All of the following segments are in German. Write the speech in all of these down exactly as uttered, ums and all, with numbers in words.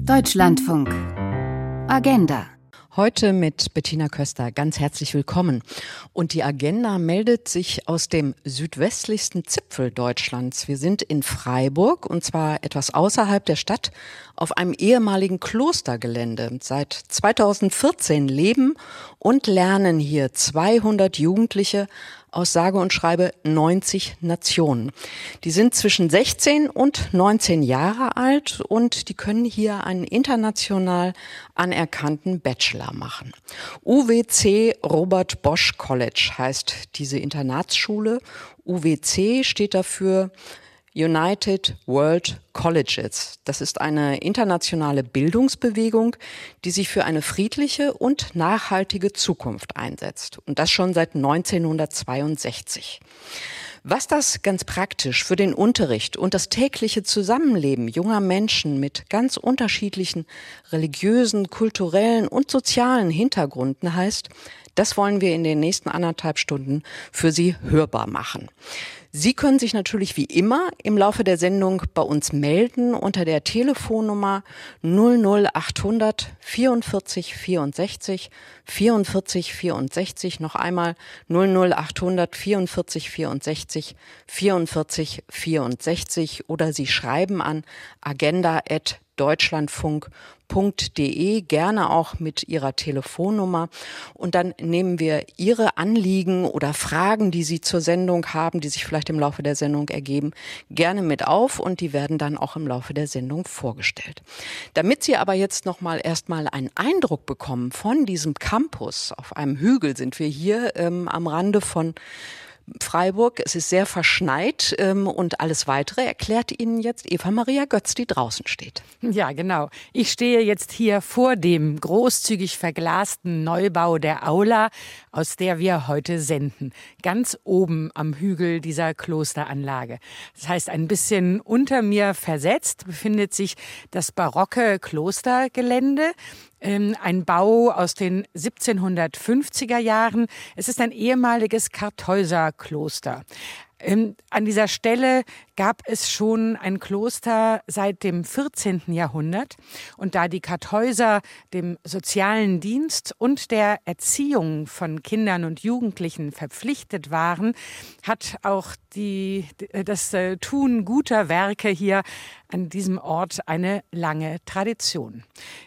Deutschlandfunk. Agenda. Heute mit Bettina Köster. Ganz herzlich willkommen. Und die Agenda meldet sich aus dem südwestlichsten Zipfel Deutschlands. Wir sind in Freiburg, und zwar etwas außerhalb der Stadt, auf einem ehemaligen Klostergelände. Seit zweitausendvierzehn leben und lernen hier zweihundert Jugendliche aus sage und schreibe neunzig Nationen. Die sind zwischen sechzehn und neunzehn Jahre alt und die können hier einen international anerkannten Bachelor machen. U W C Robert Bosch College heißt diese Internatsschule. U W C steht dafür United World Colleges. Das ist eine internationale Bildungsbewegung, die sich für eine friedliche und nachhaltige Zukunft einsetzt. Und das schon seit neunzehnhundertzweiundsechzig. Was das ganz praktisch für den Unterricht und das tägliche Zusammenleben junger Menschen mit ganz unterschiedlichen religiösen, kulturellen und sozialen Hintergründen heißt, das wollen wir in den nächsten anderthalb Stunden für Sie hörbar machen. Sie können sich natürlich wie immer im Laufe der Sendung bei uns melden unter der Telefonnummer null null achthundert vierundvierzig vierundsechzig vierundvierzig vierundsechzig, noch einmal null null achthundert vierundvierzig vierundsechzig vierundvierzig vierundsechzig oder Sie schreiben an agenda at deutschlandfunk punkt de, gerne auch mit Ihrer Telefonnummer, und dann nehmen wir Ihre Anliegen oder Fragen, die Sie zur Sendung haben, die sich vielleicht im Laufe der Sendung ergeben, gerne mit auf, und die werden dann auch im Laufe der Sendung vorgestellt. Damit Sie aber jetzt noch mal erstmal einen Eindruck bekommen von diesem Campus, auf einem Hügel sind wir hier ähm, am Rande von Freiburg. Es ist sehr verschneit ähm, und alles Weitere erklärt Ihnen jetzt Eva-Maria Götz, die draußen steht. Ja, genau. Ich stehe jetzt hier vor dem großzügig verglasten Neubau der Aula, aus der wir heute senden. Ganz oben am Hügel dieser Klosteranlage. Das heißt, ein bisschen unter mir versetzt befindet sich das barocke Klostergelände. Ein Bau aus den siebzehnhundertfünfziger Jahren. Es ist ein ehemaliges Kartäuserkloster. Ähm, an dieser Stelle gab es schon ein Kloster seit dem vierzehnten Jahrhundert. Und da die Kartäuser dem sozialen Dienst und der Erziehung von Kindern und Jugendlichen verpflichtet waren, hat auch die, das äh, Tun guter Werke hier an diesem Ort eine lange Tradition.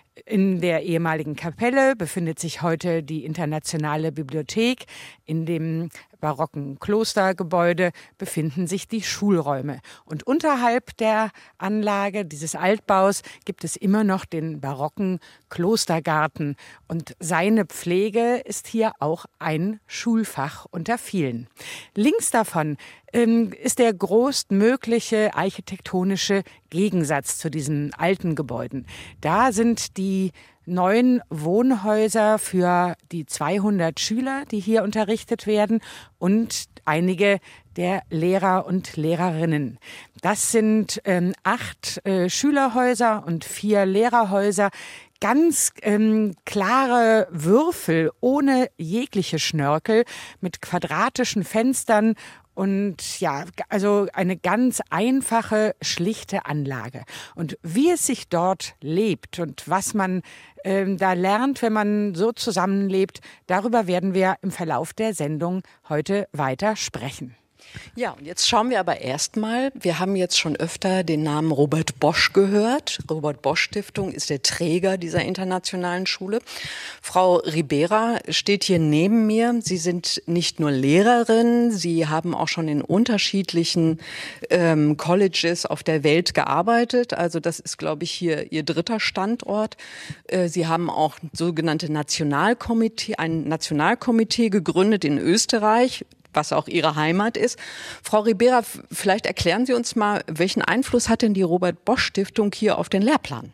In der ehemaligen Kapelle befindet sich heute die Internationale Bibliothek. In dem barocken Klostergebäude befinden sich die Schulräume. Und unterhalb der Anlage dieses Altbaus gibt es immer noch den barocken Klostergarten. Und seine Pflege ist hier auch ein Schulfach unter vielen. Links davon ähm, ist der größtmögliche architektonische Gegensatz zu diesen alten Gebäuden. Da sind die neun Wohnhäuser für die zweihundert Schüler, die hier unterrichtet werden, und einige der Lehrer und Lehrerinnen. Das sind ähm, acht äh, Schülerhäuser und vier Lehrerhäuser. Ganz ähm, klare Würfel ohne jegliche Schnörkel mit quadratischen Fenstern. Und ja, also eine ganz einfache, schlichte Anlage. Und wie es sich dort lebt und was man ähm, da lernt, wenn man so zusammenlebt, darüber werden wir im Verlauf der Sendung heute weiter sprechen. Ja, und jetzt schauen wir aber erstmal, wir haben jetzt schon öfter den Namen Robert Bosch gehört. Robert Bosch Stiftung ist der Träger dieser internationalen Schule. Frau Ribera steht hier neben mir. Sie sind nicht nur Lehrerin, Sie haben auch schon in unterschiedlichen ähm, Colleges auf der Welt gearbeitet. Also das ist, glaube ich, hier Ihr dritter Standort. Äh, Sie haben auch sogenannte Nationalkomitee, ein Nationalkomitee gegründet in Österreich, was auch Ihre Heimat ist. Frau Ribera, vielleicht erklären Sie uns mal, welchen Einfluss hat denn die Robert Bosch Stiftung hier auf den Lehrplan?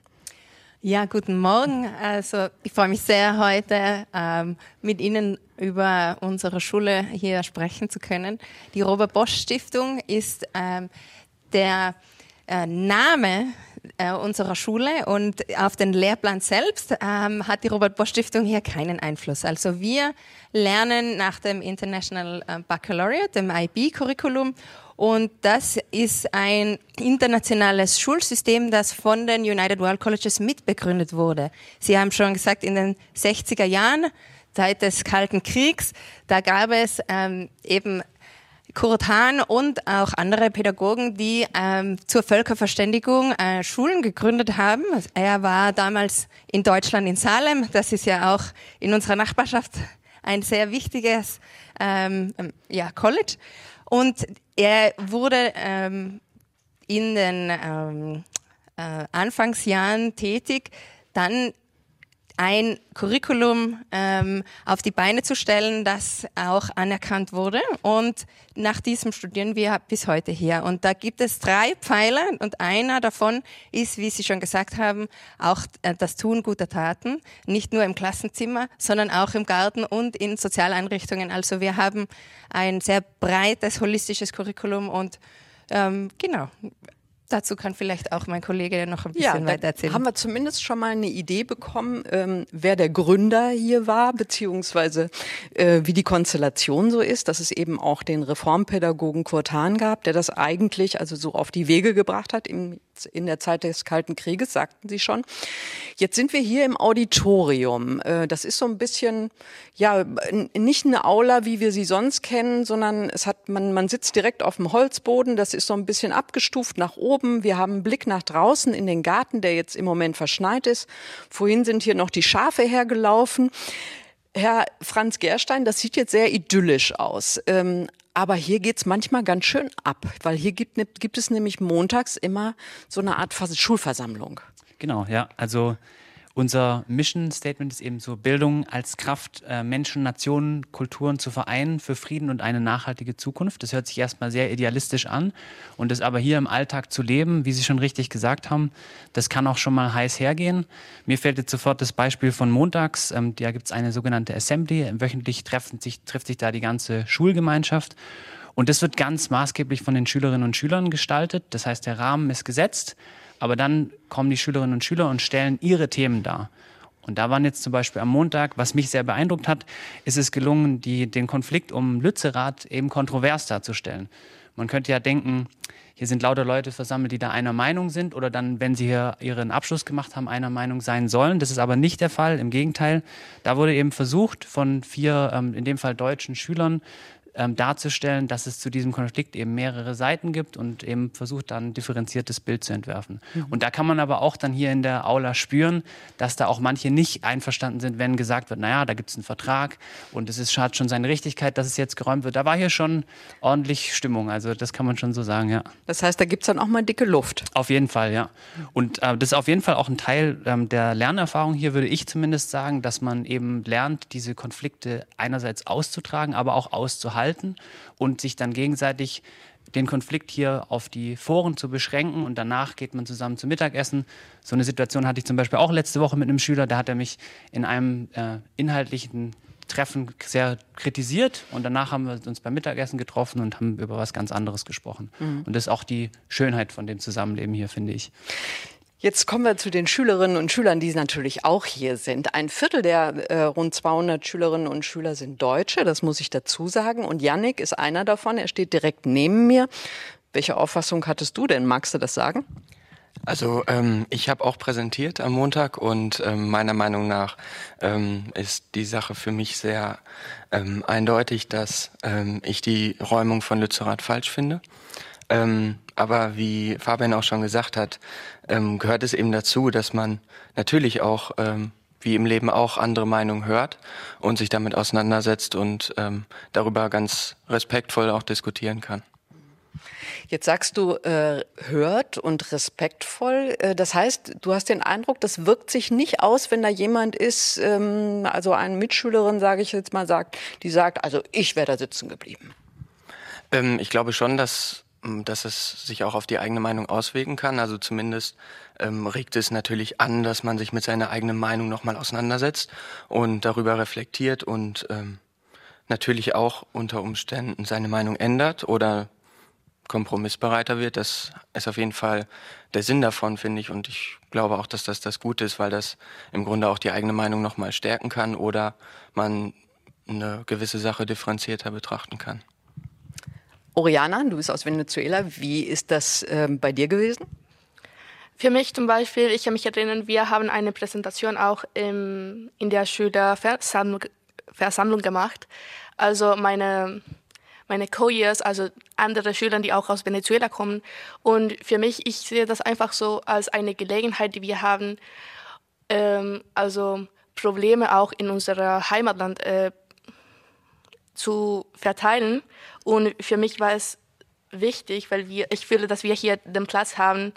Ja, guten Morgen. Also ich freue mich sehr, heute ähm, mit Ihnen über unsere Schule hier sprechen zu können. Die Robert Bosch Stiftung ist ähm, der äh, Name äh, unserer Schule und auf den Lehrplan selbst ähm, hat die Robert-Bosch-Stiftung hier keinen Einfluss. Also wir lernen nach dem International Baccalaureate, dem I B-Curriculum, und das ist ein internationales Schulsystem, das von den United World Colleges mitbegründet wurde. Sie haben schon gesagt, in den sechziger Jahren, Zeit des Kalten Kriegs, da gab es ähm, eben Kurt Hahn und auch andere Pädagogen, die ähm, zur Völkerverständigung äh, Schulen gegründet haben. Er war damals in Deutschland in Salem, das ist ja auch in unserer Nachbarschaft ein sehr wichtiges ähm, ja, College. Und er wurde ähm, in den ähm, äh, Anfangsjahren tätig, dann ein Curriculum ähm, auf die Beine zu stellen, das auch anerkannt wurde. Und nach diesem studieren wir bis heute hier. Und da gibt es drei Pfeiler und einer davon ist, wie Sie schon gesagt haben, auch äh, das Tun guter Taten. Nicht nur im Klassenzimmer, sondern auch im Garten und in Sozialeinrichtungen. Also wir haben ein sehr breites, holistisches Curriculum und ähm, genau. Dazu kann vielleicht auch mein Kollege noch ein bisschen ja, weiter erzählen. Haben wir zumindest schon mal eine Idee bekommen, ähm, wer der Gründer hier war, beziehungsweise äh, wie die Konstellation so ist, dass es eben auch den Reformpädagogen Kurt Hahn gab, der das eigentlich also so auf die Wege gebracht hat im, in der Zeit des Kalten Krieges, sagten Sie schon. Jetzt sind wir hier im Auditorium. Äh, das ist so ein bisschen, ja, nicht eine Aula, wie wir sie sonst kennen, sondern es hat man, man sitzt direkt auf dem Holzboden. Das ist so ein bisschen abgestuft nach oben. Wir haben einen Blick nach draußen in den Garten, der jetzt im Moment verschneit ist. Vorhin sind hier noch die Schafe hergelaufen. Herr Franz Gerstein, das sieht jetzt sehr idyllisch aus. Ähm, aber hier geht's manchmal ganz schön ab, weil hier gibt, gibt es nämlich montags immer so eine Art Schulversammlung. Genau, ja. Also unser Mission Statement ist eben so: Bildung als Kraft, äh, Menschen, Nationen, Kulturen zu vereinen für Frieden und eine nachhaltige Zukunft. Das hört sich erstmal sehr idealistisch an, und das aber hier im Alltag zu leben, wie Sie schon richtig gesagt haben, das kann auch schon mal heiß hergehen. Mir fällt jetzt sofort das Beispiel von montags. Ähm, da gibt es eine sogenannte Assembly. Wöchentlich treffen sich, trifft sich da die ganze Schulgemeinschaft. Und das wird ganz maßgeblich von den Schülerinnen und Schülern gestaltet. Das heißt, der Rahmen ist gesetzt. Aber dann kommen die Schülerinnen und Schüler und stellen ihre Themen dar. Und da waren jetzt zum Beispiel am Montag, was mich sehr beeindruckt hat, ist es gelungen, die, den Konflikt um Lützerath eben kontrovers darzustellen. Man könnte ja denken, hier sind lauter Leute versammelt, die da einer Meinung sind oder dann, wenn sie hier ihren Abschluss gemacht haben, einer Meinung sein sollen. Das ist aber nicht der Fall. Im Gegenteil, da wurde eben versucht, von vier, ähm, in dem Fall deutschen Schülern, Ähm, darzustellen, dass es zu diesem Konflikt eben mehrere Seiten gibt und eben versucht, dann ein differenziertes Bild zu entwerfen. Mhm. Und da kann man aber auch dann hier in der Aula spüren, dass da auch manche nicht einverstanden sind, wenn gesagt wird, naja, da gibt es einen Vertrag und es ist, hat schon seine Richtigkeit, dass es jetzt geräumt wird. Da war hier schon ordentlich Stimmung, also das kann man schon so sagen, ja. Das heißt, da gibt es dann auch mal dicke Luft. Auf jeden Fall, ja. Und äh, das ist auf jeden Fall auch ein Teil ähm, der Lernerfahrung hier, würde ich zumindest sagen, dass man eben lernt, diese Konflikte einerseits auszutragen, aber auch auszuhalten und sich dann gegenseitig den Konflikt hier auf die Foren zu beschränken, und danach geht man zusammen zum Mittagessen. So eine Situation hatte ich zum Beispiel auch letzte Woche mit einem Schüler, da hat er mich in einem äh, inhaltlichen Treffen sehr kritisiert, und danach haben wir uns beim Mittagessen getroffen und haben über was ganz anderes gesprochen. Mhm. Und das ist auch die Schönheit von dem Zusammenleben hier, finde ich. Jetzt kommen wir zu den Schülerinnen und Schülern, die natürlich auch hier sind. Ein Viertel der äh, rund zweihundert Schülerinnen und Schüler sind Deutsche, das muss ich dazu sagen. Und Yannick ist einer davon, er steht direkt neben mir. Welche Auffassung hattest du denn? Magst du das sagen? Also ähm, ich habe auch präsentiert am Montag, und ähm, meiner Meinung nach ähm, ist die Sache für mich sehr ähm, eindeutig, dass ähm, ich die Räumung von Lützerath falsch finde. Ähm, aber wie Fabian auch schon gesagt hat, ähm, gehört es eben dazu, dass man natürlich auch, ähm, wie im Leben auch, andere Meinungen hört und sich damit auseinandersetzt und ähm, darüber ganz respektvoll auch diskutieren kann. Jetzt sagst du, äh, hört und respektvoll. Äh, das heißt, du hast den Eindruck, das wirkt sich nicht aus, wenn da jemand ist, ähm, also eine Mitschülerin, sage ich jetzt mal, sagt, die sagt, also ich wäre da sitzen geblieben. Ähm, ich glaube schon, dass dass es sich auch auf die eigene Meinung auswirken kann. Also zumindest ähm, regt es natürlich an, dass man sich mit seiner eigenen Meinung nochmal auseinandersetzt und darüber reflektiert und ähm, natürlich auch unter Umständen seine Meinung ändert oder kompromissbereiter wird. Das ist auf jeden Fall der Sinn davon, finde ich. Und ich glaube auch, dass das das Gute ist, weil das im Grunde auch die eigene Meinung nochmal stärken kann oder man eine gewisse Sache differenzierter betrachten kann. Oriana, du bist aus Venezuela. Wie ist das ähm, bei dir gewesen? Für mich zum Beispiel, ich kann mich erinnern, wir haben eine Präsentation auch im, in der Schülerversammlung Versammlung gemacht. Also meine, meine Co-Years, also andere Schüler, die auch aus Venezuela kommen. Und für mich, ich sehe das einfach so als eine Gelegenheit, die wir haben, ähm, also Probleme auch in unserem Heimatland äh, zu verteilen. Und für mich war es wichtig, weil wir, ich fühle, dass wir hier den Platz haben,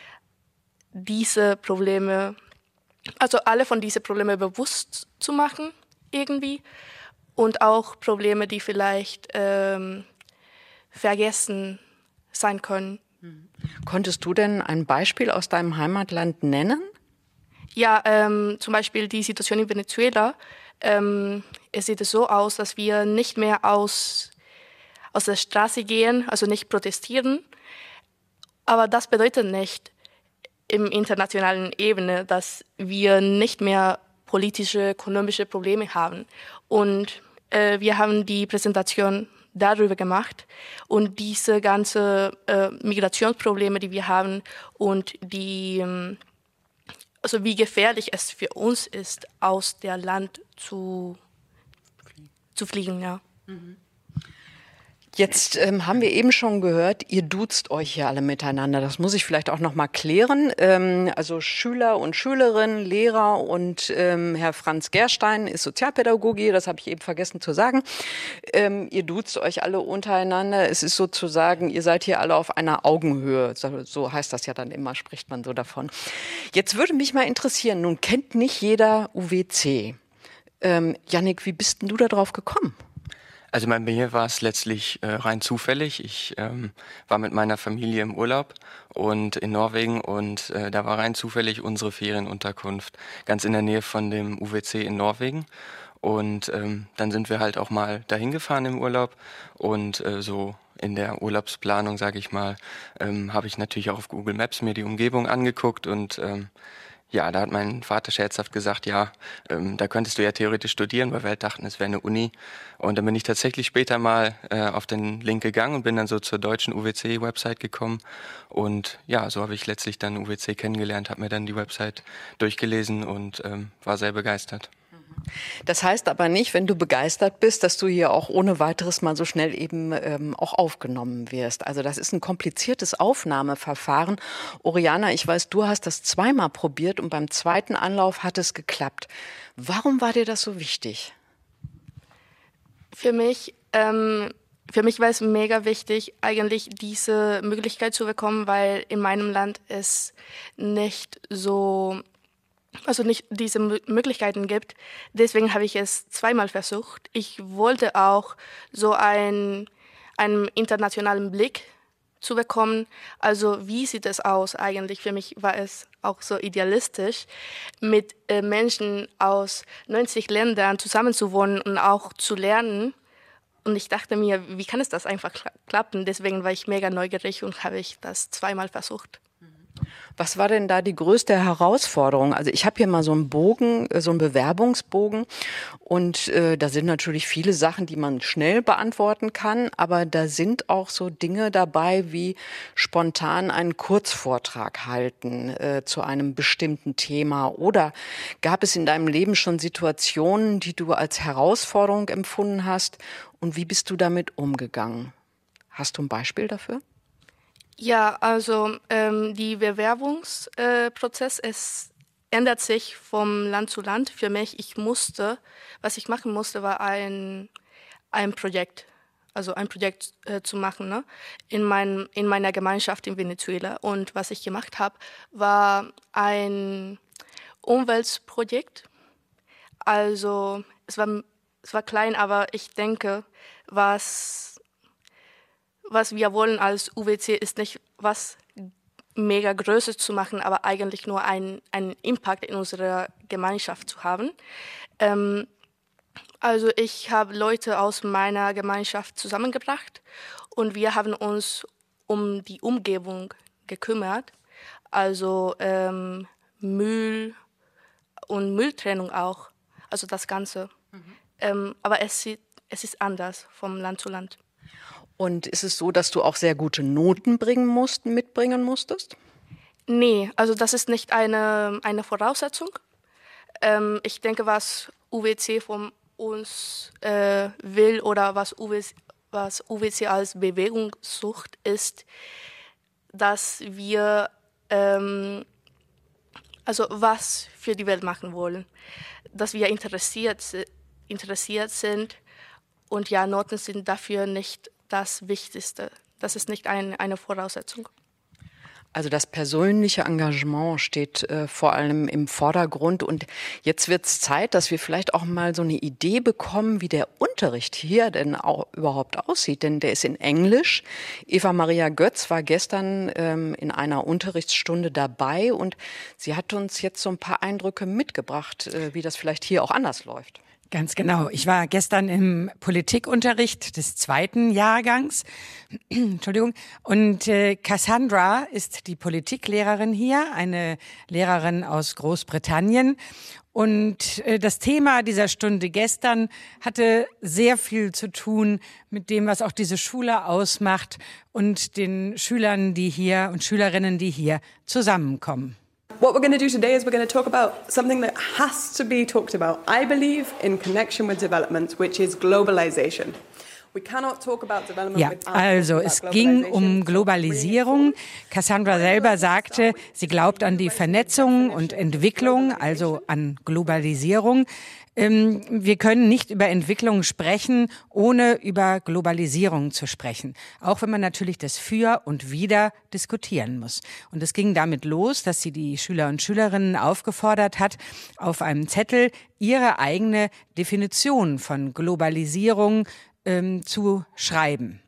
diese Probleme, also alle von diesen Problemen bewusst zu machen irgendwie und auch Probleme, die vielleicht ähm, vergessen sein können. Konntest du denn ein Beispiel aus deinem Heimatland nennen? Ja, ähm, zum Beispiel die Situation in Venezuela. Ähm, es sieht so aus, dass wir nicht mehr aus, aus der Straße gehen, also nicht protestieren. Aber das bedeutet nicht im internationalen Ebene, dass wir nicht mehr politische, ökonomische Probleme haben. Und äh, wir haben die Präsentation darüber gemacht und diese ganzen äh, Migrationsprobleme, die wir haben und die, ähm, also wie gefährlich es für uns ist, aus der Land zu, zu fliegen. Ja. Mhm. Jetzt ähm, haben wir eben schon gehört, ihr duzt euch hier alle miteinander. Das muss ich vielleicht auch noch mal klären. Ähm, also Schüler und Schülerinnen, Lehrer und ähm, Herr Franz Gerstein ist Sozialpädagoge, das habe ich eben vergessen zu sagen. Ähm, ihr duzt euch alle untereinander. Es ist sozusagen, ihr seid hier alle auf einer Augenhöhe. So, so heißt das ja dann immer, spricht man so davon. Jetzt würde mich mal interessieren, nun kennt nicht jeder U W C. Ähm, Yannick, wie bist denn du da drauf gekommen? Also bei mir war es letztlich äh, rein zufällig. Ich ähm, war mit meiner Familie im Urlaub und in Norwegen und äh, da war rein zufällig unsere Ferienunterkunft ganz in der Nähe von dem U W C in Norwegen. Und ähm, dann sind wir halt auch mal dahin gefahren im Urlaub und äh, so in der Urlaubsplanung, sage ich mal, ähm, habe ich natürlich auch auf Google Maps mir die Umgebung angeguckt und ähm, ja, da hat mein Vater scherzhaft gesagt, ja, ähm, da könntest du ja theoretisch studieren, weil wir halt dachten, es wäre eine Uni. Und dann bin ich tatsächlich später mal äh, auf den Link gegangen und bin dann so zur deutschen U W C-Website gekommen. Und ja, so habe ich letztlich dann U W C kennengelernt, habe mir dann die Website durchgelesen und ähm, war sehr begeistert. Das heißt aber nicht, wenn du begeistert bist, dass du hier auch ohne weiteres mal so schnell eben ähm, auch aufgenommen wirst. Also das ist ein kompliziertes Aufnahmeverfahren. Oriana, ich weiß, du hast das zweimal probiert und beim zweiten Anlauf hat es geklappt. Warum war dir das so wichtig? Für mich, ähm, für mich war es mega wichtig, eigentlich diese Möglichkeit zu bekommen, weil in meinem Land es nicht so also nicht diese Möglichkeiten gibt. Deswegen habe ich es zweimal versucht. Ich wollte auch so ein, einen internationalen Blick zu bekommen. Also wie sieht es aus eigentlich? Für mich war es auch so idealistisch, mit äh, Menschen aus neunzig Ländern zusammenzuwohnen und auch zu lernen. Und ich dachte mir, wie kann es das einfach klappen? Deswegen war ich mega neugierig und habe ich das zweimal versucht. Was war denn da die größte Herausforderung? Also ich habe hier mal so einen Bogen, so einen Bewerbungsbogen und äh, da sind natürlich viele Sachen, die man schnell beantworten kann, aber da sind auch so Dinge dabei wie spontan einen Kurzvortrag halten äh, zu einem bestimmten Thema. Oder gab es in deinem Leben schon Situationen, die du als Herausforderung empfunden hast und wie bist du damit umgegangen? Hast du ein Beispiel dafür? Ja, also ähm, die Bewerbungsprozess, äh, es ändert sich vom Land zu Land. Für mich, ich musste, was ich machen musste, war ein, ein Projekt, also ein Projekt äh, zu machen, ne? in, mein, in meiner Gemeinschaft in Venezuela. Und was ich gemacht habe, war ein Umweltprojekt. Also es war, es war klein, aber ich denke, was... Was wir wollen als U W C ist nicht was mega Größes zu machen, aber eigentlich nur einen, einen Impact in unserer Gemeinschaft zu haben. Ähm, also ich habe Leute aus meiner Gemeinschaft zusammengebracht und wir haben uns um die Umgebung gekümmert, also ähm, Müll und Mülltrennung auch, also das Ganze. Mhm. Ähm, aber es, es ist anders vom Land zu Land. Und ist es so, dass du auch sehr gute Noten bringen musst, mitbringen musstest? Nee, also das ist nicht eine, eine Voraussetzung. Ähm, ich denke, was U W C von uns äh, will oder was U W C, was U W C als Bewegung sucht, ist, dass wir ähm, also was für die Welt machen wollen, dass wir interessiert, interessiert sind und ja, Noten sind dafür nicht das Wichtigste. Das ist nicht ein, eine Voraussetzung. Also das persönliche Engagement steht äh, vor allem im Vordergrund und jetzt wird es Zeit, dass wir vielleicht auch mal so eine Idee bekommen, wie der Unterricht hier denn auch überhaupt aussieht, denn der ist in Englisch. Eva Maria Götz war gestern ähm, in einer Unterrichtsstunde dabei und sie hat uns jetzt so ein paar Eindrücke mitgebracht, äh, wie das vielleicht hier auch anders läuft. Ganz genau. Ich war gestern im Politikunterricht des zweiten Jahrgangs. Entschuldigung. Und äh, Cassandra ist die Politiklehrerin hier, eine Lehrerin aus Großbritannien. Und äh, das Thema dieser Stunde gestern hatte sehr viel zu tun mit dem, was auch diese Schule ausmacht und den Schülern, die hier und Schülerinnen, die hier zusammenkommen. What we're going to do today is we're going to talk about something that has to be talked about, I believe, in connection with development, which is globalization. We cannot talk about development ja, also es ging um Globalisierung. Cassandra selber sagte, sie glaubt an die Vernetzung und Entwicklung, also an Globalisierung. Wir können nicht über Entwicklung sprechen, ohne über Globalisierung zu sprechen. Auch wenn man natürlich das Für und Wider diskutieren muss. Und es ging damit los, dass sie die Schüler und Schülerinnen aufgefordert hat, auf einem Zettel ihre eigene Definition von Globalisierung ähm, zu schreiben.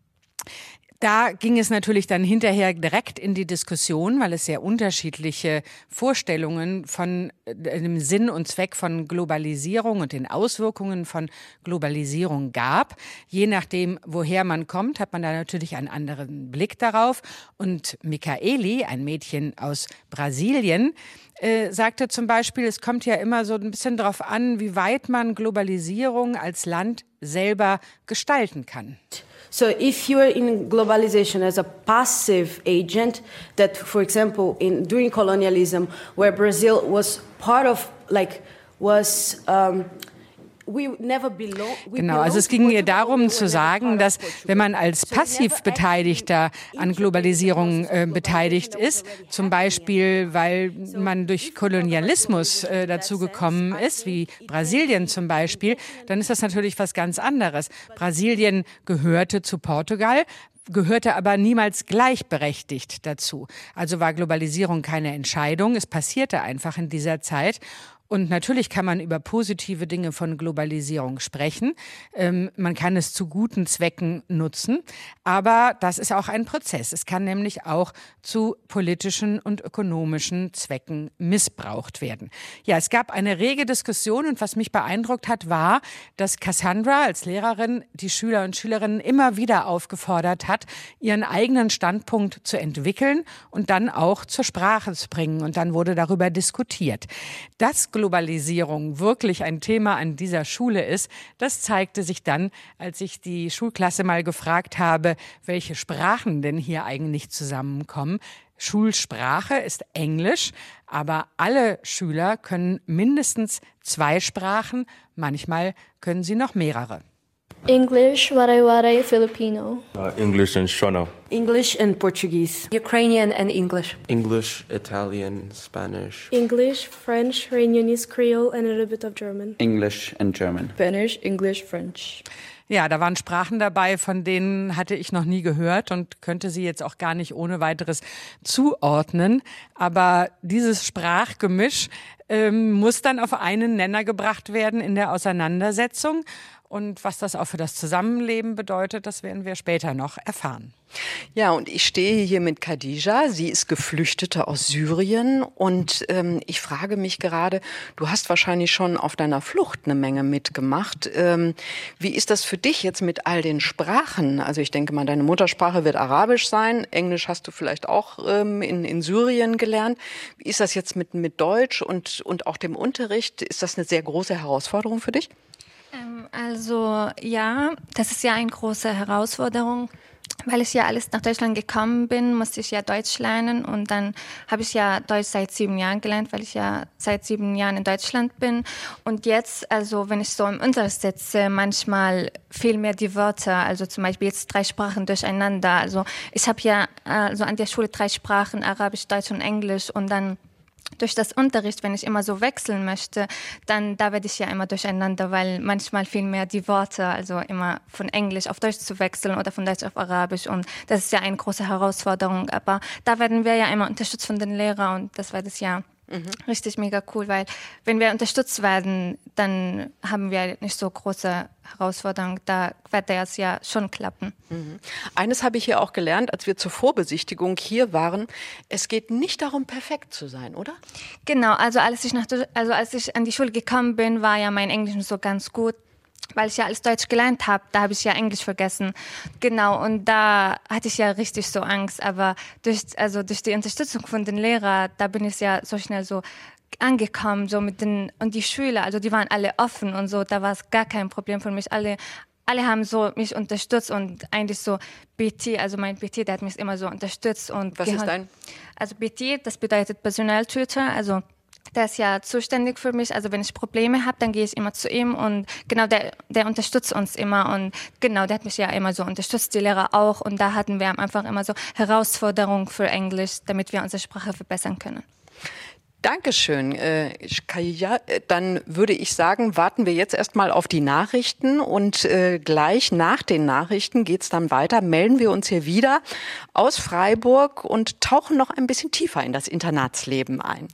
Da ging es natürlich dann hinterher direkt in die Diskussion, weil es sehr unterschiedliche Vorstellungen von dem Sinn und Zweck von Globalisierung und den Auswirkungen von Globalisierung gab. Je nachdem, woher man kommt, hat man da natürlich einen anderen Blick darauf. Und Michaeli, ein Mädchen aus Brasilien, äh, sagte zum Beispiel, es kommt ja immer so ein bisschen darauf an, wie weit man Globalisierung als Land selber gestalten kann. So if you're in globalization as a passive agent, that, for example, in during colonialism, where Brazil was part of, like, was um, Genau, also es ging ihr darum zu sagen, dass wenn man als Passivbeteiligter an Globalisierung äh, beteiligt ist, zum Beispiel weil man durch Kolonialismus äh, dazu gekommen ist, wie Brasilien zum Beispiel, dann ist das natürlich was ganz anderes. Brasilien gehörte zu Portugal, gehörte aber niemals gleichberechtigt dazu. Also war Globalisierung keine Entscheidung, es passierte einfach in dieser Zeit. Und natürlich kann man über positive Dinge von Globalisierung sprechen. Ähm, man kann es zu guten Zwecken nutzen. Aber das ist auch ein Prozess. Es kann nämlich auch zu politischen und ökonomischen Zwecken missbraucht werden. Ja, es gab eine rege Diskussion und was mich beeindruckt hat, war, dass Cassandra als Lehrerin die Schüler und Schülerinnen immer wieder aufgefordert hat, ihren eigenen Standpunkt zu entwickeln und dann auch zur Sprache zu bringen. Und dann wurde darüber diskutiert. Das Globalisierung wirklich ein Thema an dieser Schule ist, das zeigte sich dann, als ich die Schulklasse mal gefragt habe, welche Sprachen denn hier eigentlich zusammenkommen. Schulsprache ist Englisch, aber alle Schüler können mindestens zwei Sprachen, manchmal können sie noch mehrere. English, Waray-Waray, Filipino. Uh, English and Shona. English and Portuguese. Ukrainian and English. English, Italian, Spanish. English, French, Réunionnese, Creole and a little bit of German. English and German. Spanish, English, French. Ja, da waren Sprachen dabei, von denen hatte ich noch nie gehört und könnte sie jetzt auch gar nicht ohne weiteres zuordnen. Aber dieses Sprachgemisch ähm, muss dann auf einen Nenner gebracht werden in der Auseinandersetzung. Und was das auch für das Zusammenleben bedeutet, das werden wir später noch erfahren. Ja, und ich stehe hier mit Khadija. Sie ist Geflüchtete aus Syrien. Und ähm, ich frage mich gerade, du hast wahrscheinlich schon auf deiner Flucht eine Menge mitgemacht. Ähm, wie ist das für dich jetzt mit all den Sprachen? Also ich denke mal, deine Muttersprache wird Arabisch sein. Englisch hast du vielleicht auch ähm, in, in Syrien gelernt. Wie ist das jetzt mit, mit Deutsch und, und auch dem Unterricht? Ist das eine sehr große Herausforderung für dich? Also ja, das ist ja eine große Herausforderung, weil ich ja alles nach Deutschland gekommen bin, musste ich ja Deutsch lernen und dann habe ich ja Deutsch seit sieben Jahren gelernt, weil ich ja seit sieben Jahren in Deutschland bin. Und jetzt, also wenn ich so im Unterricht sitze, manchmal fehlen mir die Wörter, also zum Beispiel jetzt drei Sprachen durcheinander. Also ich habe ja also an der Schule drei Sprachen, Arabisch, Deutsch und Englisch und dann durch das Unterricht, wenn ich immer so wechseln möchte, dann da werde ich ja immer durcheinander, weil manchmal fehlen mir die Worte, also immer von Englisch auf Deutsch zu wechseln oder von Deutsch auf Arabisch und das ist ja eine große Herausforderung, aber da werden wir ja immer unterstützt von den Lehrern und das war das ja mhm. richtig mega cool, weil wenn wir unterstützt werden, dann haben wir nicht so große Herausforderungen, da wird das ja schon klappen. Mhm. Eines habe ich hier auch gelernt, als wir zur Vorbesichtigung hier waren, es geht nicht darum, perfekt zu sein, oder? Genau, also als ich, nach, also als ich an die Schule gekommen bin, war ja mein Englisch nicht so ganz gut, weil ich ja alles Deutsch gelernt habe, da habe ich ja Englisch vergessen. Genau, und da hatte ich ja richtig so Angst, aber durch, also durch die Unterstützung von den Lehrern, da bin ich ja so schnell so angekommen, so mit den, und die Schüler, also die waren alle offen und so, da war es gar kein Problem für mich. Alle, alle haben so mich unterstützt und eigentlich so B T, also mein B T, der hat mich immer so unterstützt. Und was ist dein? Also B T, das bedeutet Personal Tutor, also der ist ja zuständig für mich, also wenn ich Probleme habe, dann gehe ich immer zu ihm und genau, der, der unterstützt uns immer und genau, der hat mich ja immer so unterstützt, die Lehrer auch und da hatten wir einfach immer so Herausforderungen für Englisch, damit wir unsere Sprache verbessern können. Dankeschön, äh, Khadija. Dann würde ich sagen, warten wir jetzt erstmal auf die Nachrichten und äh, gleich nach den Nachrichten geht's dann weiter. Melden wir uns hier wieder aus Freiburg und tauchen noch ein bisschen tiefer in das Internatsleben ein.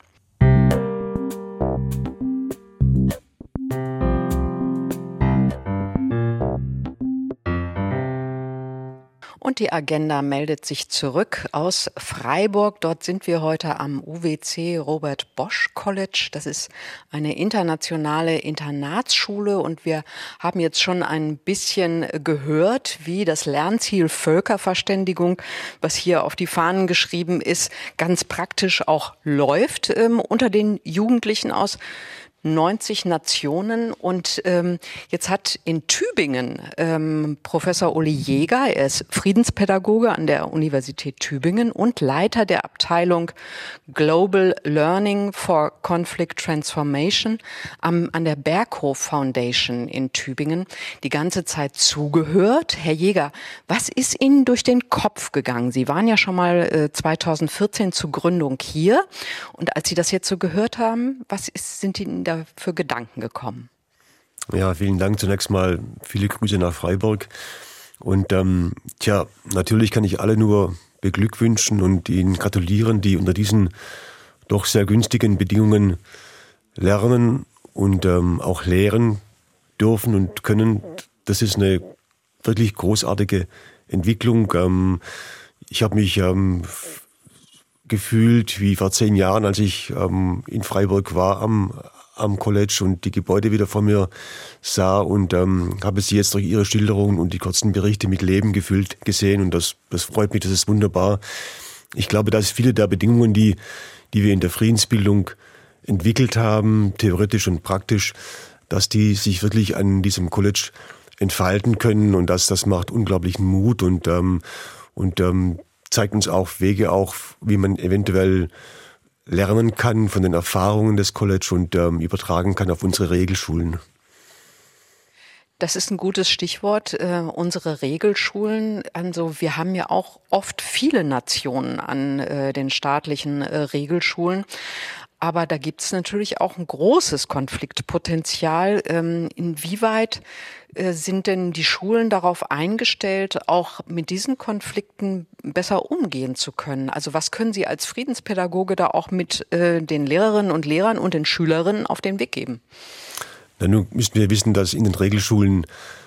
Und die Agenda meldet sich zurück aus Freiburg. Dort sind wir heute am U W C Robert Bosch College. Das ist eine internationale Internatsschule und wir haben jetzt schon ein bisschen gehört, wie das Lernziel Völkerverständigung, was hier auf die Fahnen geschrieben ist, ganz praktisch auch läuft ähm, unter den Jugendlichen aus neunzig Nationen und ähm, jetzt hat in Tübingen ähm, Professor Uli Jäger, er ist Friedenspädagoge an der Universität Tübingen und Leiter der Abteilung Global Learning for Conflict Transformation am, an der Berghof Foundation in Tübingen die ganze Zeit zugehört. Herr Jäger, was ist Ihnen durch den Kopf gegangen? Sie waren ja schon mal äh, zweitausendvierzehn zur Gründung hier und als Sie das jetzt so gehört haben, was ist, sind Ihnen da für Gedanken gekommen? Ja, vielen Dank. Zunächst mal viele Grüße nach Freiburg. Und ähm, tja, natürlich kann ich alle nur beglückwünschen und ihnen gratulieren, die unter diesen doch sehr günstigen Bedingungen lernen und ähm, auch lehren dürfen und können. Das ist eine wirklich großartige Entwicklung. Ähm, ich habe mich ähm, gefühlt wie vor zehn Jahren, als ich ähm, in Freiburg war am am College und die Gebäude wieder vor mir sah und ähm, habe sie jetzt durch ihre Schilderungen und die kurzen Berichte mit Leben gefüllt gesehen und das, das freut mich, das ist wunderbar. Ich glaube, dass viele der Bedingungen, die, die wir in der Friedensbildung entwickelt haben, theoretisch und praktisch, dass die sich wirklich an diesem College entfalten können und das, das macht unglaublichen Mut und, ähm, und ähm, zeigt uns auch Wege, auch wie man eventuell lernen kann von den Erfahrungen des College und ähm, übertragen kann auf unsere Regelschulen. Das ist ein gutes Stichwort, äh, unsere Regelschulen. Also wir haben ja auch oft viele Nationen an äh, den staatlichen äh, Regelschulen. Aber da gibt es natürlich auch ein großes Konfliktpotenzial. Ähm, inwieweit äh, sind denn die Schulen darauf eingestellt, auch mit diesen Konflikten besser umgehen zu können? Also was können Sie als Friedenspädagoge da auch mit äh, den Lehrerinnen und Lehrern und den Schülerinnen auf den Weg geben? Nun müssen wir wissen, dass in den Regelschulen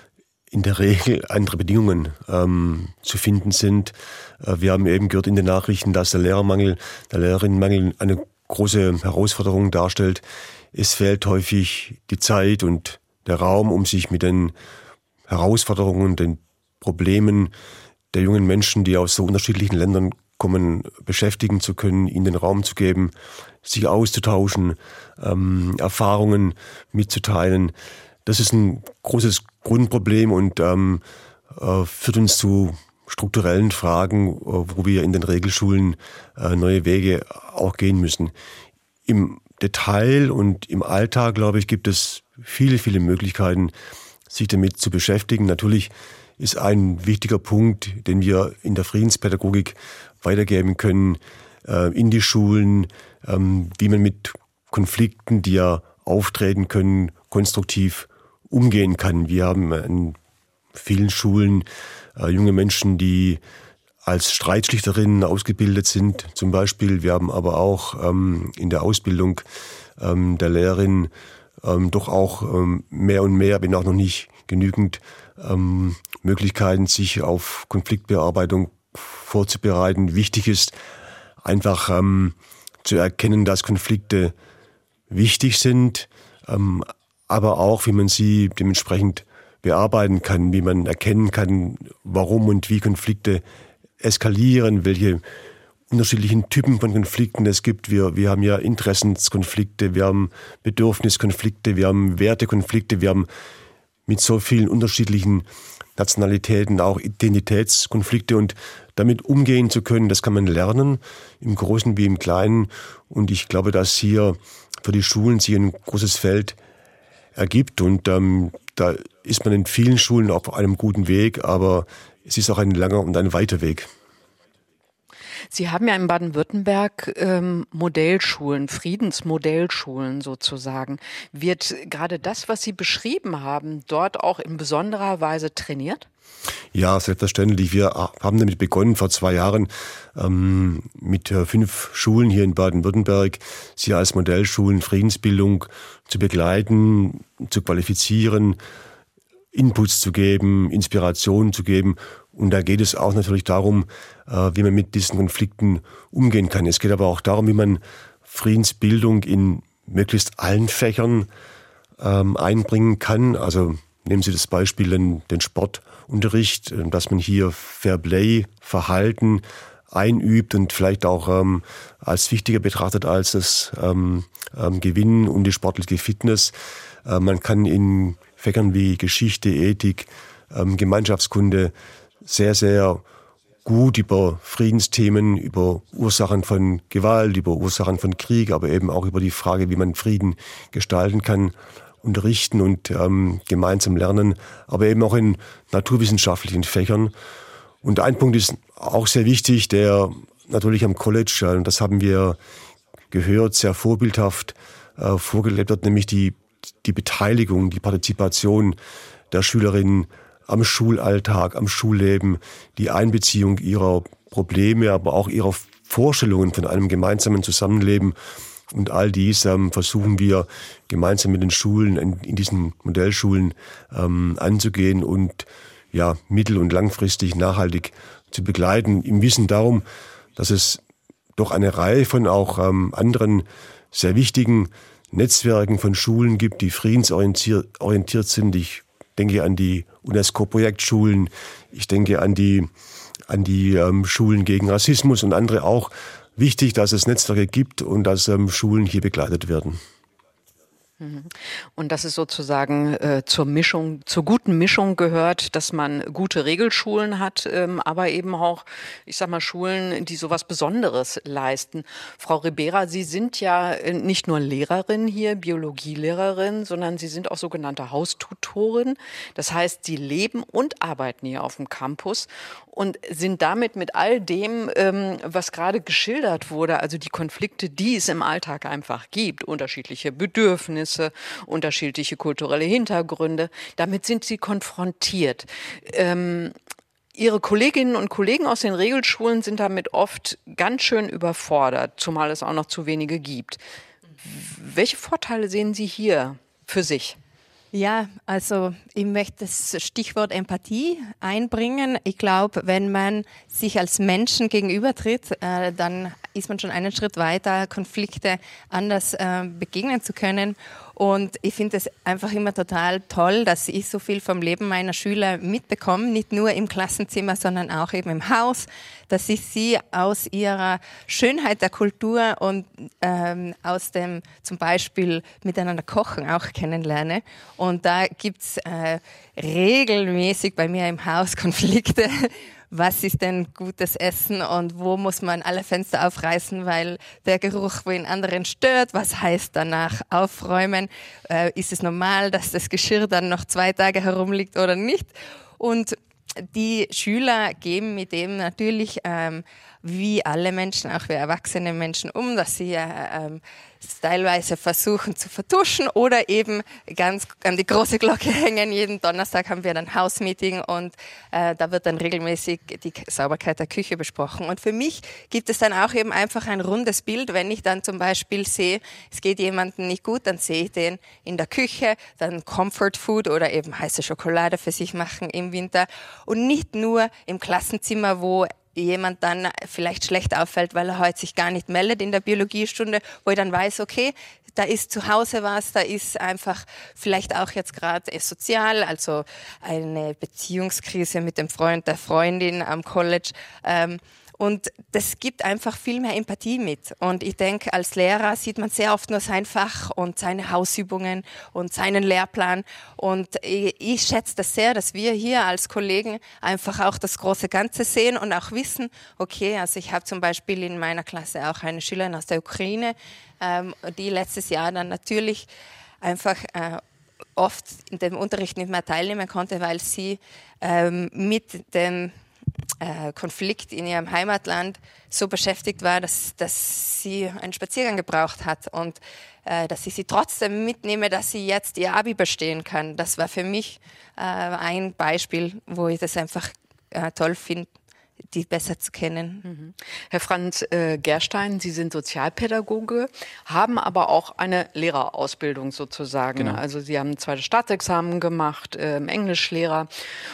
in der Regel andere Bedingungen ähm, zu finden sind. Äh, wir haben eben gehört in den Nachrichten, dass der Lehrermangel, der Lehrerinnenmangel eine große Herausforderung darstellt. Es fehlt häufig die Zeit und der Raum, um sich mit den Herausforderungen, den Problemen der jungen Menschen, die aus so unterschiedlichen Ländern kommen, beschäftigen zu können, ihnen den Raum zu geben, sich auszutauschen, ähm, Erfahrungen mitzuteilen. Das ist ein großes Grundproblem und ähm, äh, führt uns zu strukturellen Fragen, äh, wo wir in den Regelschulen äh, neue Wege auch gehen müssen. Im Detail und im Alltag, glaube ich, gibt es viele, viele Möglichkeiten, sich damit zu beschäftigen. Natürlich ist ein wichtiger Punkt, den wir in der Friedenspädagogik weitergeben können, äh, in die Schulen, ähm, wie man mit Konflikten, die ja auftreten können, konstruktiv umgehen kann. Wir haben in vielen Schulen äh, junge Menschen, die als Streitschlichterinnen ausgebildet sind, zum Beispiel. Wir haben aber auch ähm, in der Ausbildung ähm, der Lehrerin ähm, doch auch ähm, mehr und mehr, wenn auch noch nicht genügend, ähm, Möglichkeiten, sich auf Konfliktbearbeitung vorzubereiten. Wichtig ist einfach ähm, zu erkennen, dass Konflikte wichtig sind, ähm, aber auch, wie man sie dementsprechend bearbeiten kann, wie man erkennen kann, warum und wie Konflikte eskalieren, welche unterschiedlichen Typen von Konflikten es gibt. Wir, wir haben ja Interessenskonflikte, wir haben Bedürfniskonflikte, wir haben Wertekonflikte, wir haben mit so vielen unterschiedlichen Nationalitäten auch Identitätskonflikte und damit umgehen zu können, das kann man lernen, im Großen wie im Kleinen. Und ich glaube, dass hier für die Schulen sich ein großes Feld ergibt und ähm, da ist man in vielen Schulen auf einem guten Weg, aber es ist auch ein langer und ein weiter Weg. Sie haben ja in Baden-Württemberg ähm, Modellschulen, Friedensmodellschulen sozusagen. Wird gerade das, was Sie beschrieben haben, dort auch in besonderer Weise trainiert? Ja, selbstverständlich. Wir haben damit begonnen vor zwei Jahren ähm, mit äh, fünf Schulen hier in Baden-Württemberg, sie als Modellschulen Friedensbildung zu begleiten, zu qualifizieren, Inputs zu geben, Inspirationen zu geben. Und da geht es auch natürlich darum, äh, wie man mit diesen Konflikten umgehen kann. Es geht aber auch darum, wie man Friedensbildung in möglichst allen Fächern ähm, einbringen kann. Also nehmen Sie das Beispiel den, den Sportunterricht, dass man hier Fairplay, Verhalten einübt und vielleicht auch ähm, als wichtiger betrachtet als das ähm, ähm, Gewinnen und die sportliche Fitness. Äh, man kann in Fächern wie Geschichte, Ethik, ähm, Gemeinschaftskunde sehr, sehr gut über Friedensthemen, über Ursachen von Gewalt, über Ursachen von Krieg, aber eben auch über die Frage, wie man Frieden gestalten kann, unterrichten und ähm, gemeinsam lernen, aber eben auch in naturwissenschaftlichen Fächern. Und ein Punkt ist auch sehr wichtig, der natürlich am College, äh, das haben wir gehört, sehr vorbildhaft äh, vorgelebt wird, nämlich die, die Beteiligung, die Partizipation der Schülerinnen am Schulalltag, am Schulleben, die Einbeziehung ihrer Probleme, aber auch ihrer Vorstellungen von einem gemeinsamen Zusammenleben. Und all dies ähm, versuchen wir gemeinsam mit den Schulen, in, in diesen Modellschulen ähm, anzugehen und ja mittel- und langfristig nachhaltig zu begleiten. Im Wissen darum, dass es doch eine Reihe von auch ähm, anderen sehr wichtigen Netzwerken von Schulen gibt, die friedensorientiert orientiert sind. Ich denke an die UNESCO-Projektschulen, ich denke an die, an die ähm, Schulen gegen Rassismus und andere auch. Wichtig, dass es Netzwerke gibt und dass ähm, Schulen hier begleitet werden. Und dass es sozusagen äh, zur Mischung, zur guten Mischung gehört, dass man gute Regelschulen hat, ähm, aber eben auch, ich sag mal, Schulen, die sowas Besonderes leisten. Frau Ribera, Sie sind ja nicht nur Lehrerin hier, Biologielehrerin, sondern Sie sind auch sogenannte Haustutorin. Das heißt, Sie leben und arbeiten hier auf dem Campus und sind damit mit all dem, ähm, was gerade geschildert wurde, also die Konflikte, die es im Alltag einfach gibt, unterschiedliche Bedürfnisse, unterschiedliche kulturelle Hintergründe. Damit sind sie konfrontiert. Ähm, ihre Kolleginnen und Kollegen aus den Regelschulen sind damit oft ganz schön überfordert, zumal es auch noch zu wenige gibt. Welche Vorteile sehen Sie hier für sich? Ja, also ich möchte das Stichwort Empathie einbringen. Ich glaube, wenn man sich als Menschen gegenübertritt, äh, dann ist man schon einen Schritt weiter, Konflikte anders äh, begegnen zu können. Und ich finde es einfach immer total toll, dass ich so viel vom Leben meiner Schüler mitbekomme, nicht nur im Klassenzimmer, sondern auch eben im Haus, dass ich sie aus ihrer Schönheit der Kultur und ähm, aus dem zum Beispiel miteinander kochen auch kennenlerne. Und da gibt's äh, regelmäßig bei mir im Haus Konflikte. Was ist denn gutes Essen und wo muss man alle Fenster aufreißen, weil der Geruch wohin anderen stört? Was heißt danach aufräumen? Äh, ist es normal, dass das Geschirr dann noch zwei Tage herumliegt oder nicht? Und die Schüler gehen mit dem natürlich ähm, wie alle Menschen, auch wie erwachsene Menschen um, dass sie äh, ähm, teilweise versuchen zu vertuschen oder eben ganz an die große Glocke hängen. Jeden Donnerstag haben wir dann Hausmeeting und äh, da wird dann regelmäßig die Sauberkeit der Küche besprochen. Und für mich gibt es dann auch eben einfach ein rundes Bild, wenn ich dann zum Beispiel sehe, es geht jemandem nicht gut, dann sehe ich den in der Küche, dann Comfort Food oder eben heiße Schokolade für sich machen im Winter und nicht nur im Klassenzimmer, wo jemand dann vielleicht schlecht auffällt, weil er heute sich gar nicht meldet in der Biologiestunde, wo ich dann weiß, okay, da ist zu Hause was, da ist einfach vielleicht auch jetzt gerade sozial, also eine Beziehungskrise mit dem Freund, der Freundin am College. Ähm, Und das gibt einfach viel mehr Empathie mit. Und ich denke, als Lehrer sieht man sehr oft nur sein Fach und seine Hausübungen und seinen Lehrplan. Und ich, ich schätze das sehr, dass wir hier als Kollegen einfach auch das große Ganze sehen und auch wissen, okay, also ich habe zum Beispiel in meiner Klasse auch eine Schülerin aus der Ukraine, ähm, die letztes Jahr dann natürlich einfach äh, oft in dem Unterricht nicht mehr teilnehmen konnte, weil sie ähm, mit dem Äh, Konflikt in ihrem Heimatland so beschäftigt war, dass, dass sie einen Spaziergang gebraucht hat und äh, dass ich sie trotzdem mitnehme, dass sie jetzt ihr Abi bestehen kann. Das war für mich äh, ein Beispiel, wo ich das einfach äh, toll finde, die besser zu kennen. Mhm. Herr Franz äh, Gerstein, Sie sind Sozialpädagoge, haben aber auch eine Lehrerausbildung sozusagen. Genau. Also Sie haben ein zweites Staatsexamen gemacht, äh, Englischlehrer.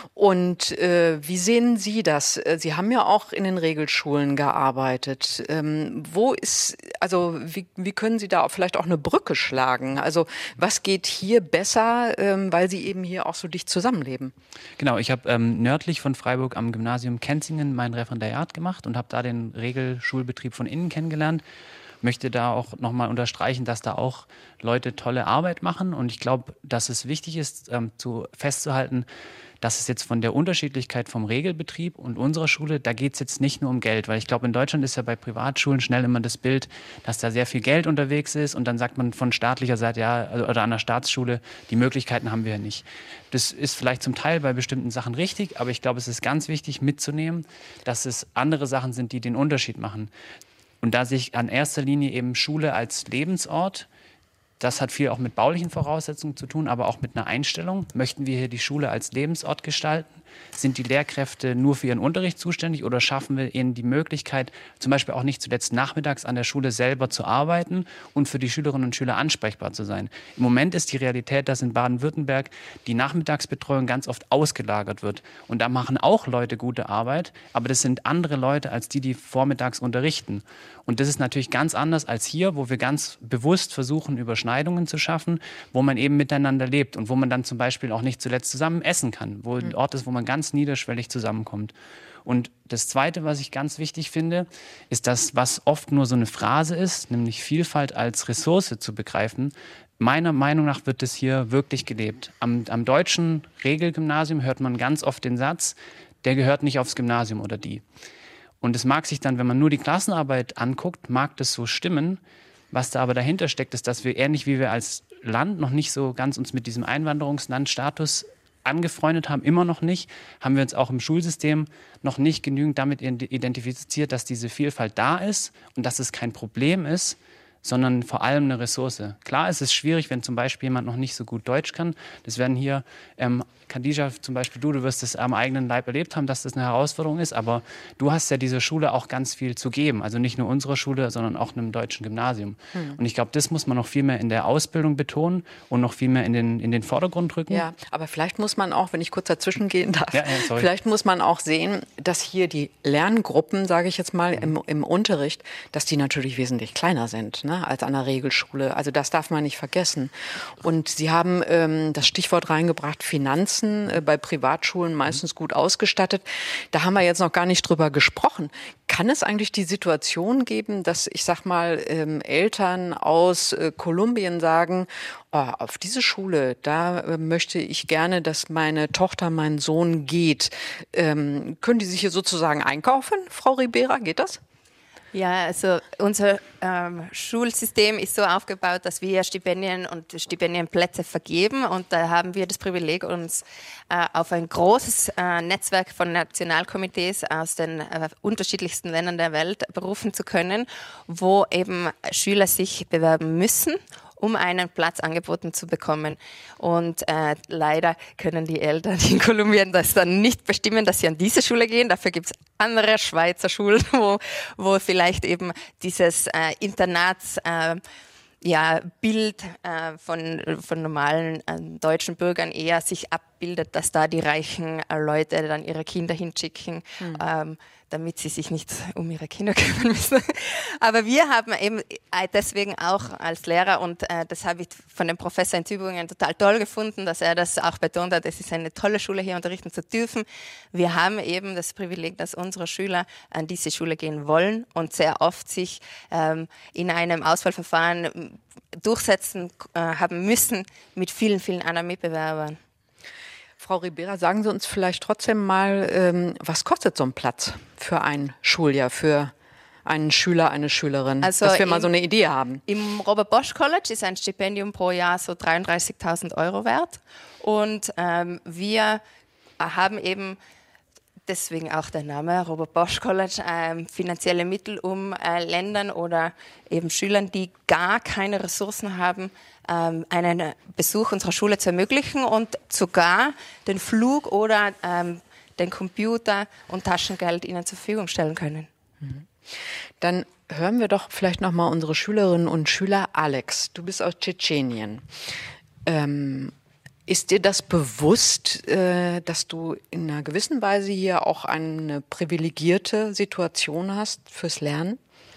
Und äh, wie sehen Sie das? Sie haben ja auch in den Regelschulen gearbeitet. Ähm, wo ist, also wie, wie können Sie da vielleicht auch eine Brücke schlagen? Also was geht hier besser, ähm, weil Sie eben hier auch so dicht zusammenleben? Genau, ich habe ähm, nördlich von Freiburg am Gymnasium Kenzingen mein Referendariat gemacht und habe da den Regelschulbetrieb von innen kennengelernt. Möchte da auch nochmal unterstreichen, dass da auch Leute tolle Arbeit machen und ich glaube, dass es wichtig ist, ähm, zu festzuhalten, dass es jetzt von der Unterschiedlichkeit vom Regelbetrieb und unserer Schule, da geht es jetzt nicht nur um Geld, weil ich glaube, in Deutschland ist ja bei Privatschulen schnell immer das Bild, dass da sehr viel Geld unterwegs ist und dann sagt man von staatlicher Seite, ja, oder an der Staatsschule, die Möglichkeiten haben wir ja nicht. Das ist vielleicht zum Teil bei bestimmten Sachen richtig, aber ich glaube, es ist ganz wichtig mitzunehmen, dass es andere Sachen sind, die den Unterschied machen. Und da sehe ich an erster Linie eben Schule als Lebensort. Das hat viel auch mit baulichen Voraussetzungen zu tun, aber auch mit einer Einstellung. Möchten wir hier die Schule als Lebensort gestalten? Sind die Lehrkräfte nur für ihren Unterricht zuständig oder schaffen wir ihnen die Möglichkeit, zum Beispiel auch nicht zuletzt nachmittags an der Schule selber zu arbeiten und für die Schülerinnen und Schüler ansprechbar zu sein? Im Moment ist die Realität, dass in Baden-Württemberg die Nachmittagsbetreuung ganz oft ausgelagert wird. Und da machen auch Leute gute Arbeit, aber das sind andere Leute als die, die vormittags unterrichten. Und das ist natürlich ganz anders als hier, wo wir ganz bewusst versuchen, Überschneidungen zu schaffen, wo man eben miteinander lebt und wo man dann zum Beispiel auch nicht zuletzt zusammen essen kann, wo ein Ort ist, wo man ganz niederschwellig zusammenkommt. Und das Zweite, was ich ganz wichtig finde, ist das, was oft nur so eine Phrase ist, nämlich Vielfalt als Ressource zu begreifen. Meiner Meinung nach wird es hier wirklich gelebt. Am, am deutschen Regelgymnasium hört man ganz oft den Satz, der gehört nicht aufs Gymnasium oder die. Und es mag sich dann, wenn man nur die Klassenarbeit anguckt, mag das so stimmen. Was da aber dahinter steckt, ist, dass wir ähnlich wie wir als Land noch nicht so ganz uns mit diesem Einwanderungslandstatus angefreundet haben, immer noch nicht, haben wir uns auch im Schulsystem noch nicht genügend damit identifiziert, dass diese Vielfalt da ist und dass es kein Problem ist, sondern vor allem eine Ressource. Klar ist es schwierig, wenn zum Beispiel jemand noch nicht so gut Deutsch kann. Das werden hier, ähm, Khadija, zum Beispiel du, du wirst es am eigenen Leib erlebt haben, dass das eine Herausforderung ist, aber du hast ja dieser Schule auch ganz viel zu geben. Also nicht nur unserer Schule, sondern auch einem deutschen Gymnasium. Hm. Und ich glaube, das muss man noch viel mehr in der Ausbildung betonen und noch viel mehr in den, in den Vordergrund rücken. Ja, aber vielleicht muss man auch, wenn ich kurz dazwischen gehen darf, ja, ja, vielleicht muss man auch sehen, dass hier die Lerngruppen, sage ich jetzt mal, im, im Unterricht, dass die natürlich wesentlich kleiner sind, ne, als an der Regelschule. Also das darf man nicht vergessen. Und Sie haben ähm, das Stichwort reingebracht, Finanzen äh, bei Privatschulen meistens gut ausgestattet. Da haben wir jetzt noch gar nicht drüber gesprochen. Kann es eigentlich die Situation geben, dass, ich sag mal, ähm, Eltern aus äh, Kolumbien sagen, oh, auf diese Schule, da äh, möchte ich gerne, dass meine Tochter, mein Sohn geht. Ähm, können die sich hier sozusagen einkaufen, Frau Ribera? Geht das? Ja, also unser ähm, Schulsystem ist so aufgebaut, dass wir Stipendien und Stipendienplätze vergeben und da haben wir das Privileg, uns äh, auf ein großes äh, Netzwerk von Nationalkomitees aus den äh, unterschiedlichsten Ländern der Welt berufen zu können, wo eben Schüler sich bewerben müssen, um einen Platz angeboten zu bekommen. Und äh, leider können die Eltern in Kolumbien das dann nicht bestimmen, dass sie an diese Schule gehen. Dafür gibt es andere Schweizer Schulen, wo, wo vielleicht eben dieses äh, Internats äh, ja, Bild äh, von, von normalen äh, deutschen Bürgern eher sich abbildet, dass da die reichen äh, Leute dann ihre Kinder hinschicken, mhm. ähm, damit sie sich nicht um ihre Kinder kümmern müssen. Aber wir haben eben deswegen auch als Lehrer, und äh, das habe ich von dem Professor in Tübingen total toll gefunden, dass er das auch betont hat, es ist eine tolle Schule, hier unterrichten zu dürfen. Wir haben eben das Privileg, dass unsere Schüler an diese Schule gehen wollen und sehr oft sich ähm, in einem Auswahlverfahren durchsetzen äh, haben müssen mit vielen, vielen anderen Mitbewerbern. Frau Ribera, sagen Sie uns vielleicht trotzdem mal, ähm, was kostet so ein Platz für ein Schuljahr, für einen Schüler, eine Schülerin, also dass wir im, mal so eine Idee haben? Im Robert Bosch College ist ein Stipendium pro Jahr so dreiunddreißigtausend Euro wert und ähm, wir haben eben, deswegen auch der Name Robert Bosch College, ähm, finanzielle Mittel, um äh, Ländern oder eben Schülern, die gar keine Ressourcen haben, ähm, einen Besuch unserer Schule zu ermöglichen und sogar den Flug oder ähm, den Computer und Taschengeld ihnen zur Verfügung stellen können. Dann hören wir doch vielleicht noch mal unsere Schülerinnen und Schüler. Alex, du bist aus Tschetschenien. Ähm, Ist dir das bewusst, äh, dass du in einer gewissen Weise hier auch eine privilegierte Situation hast fürs Lernen?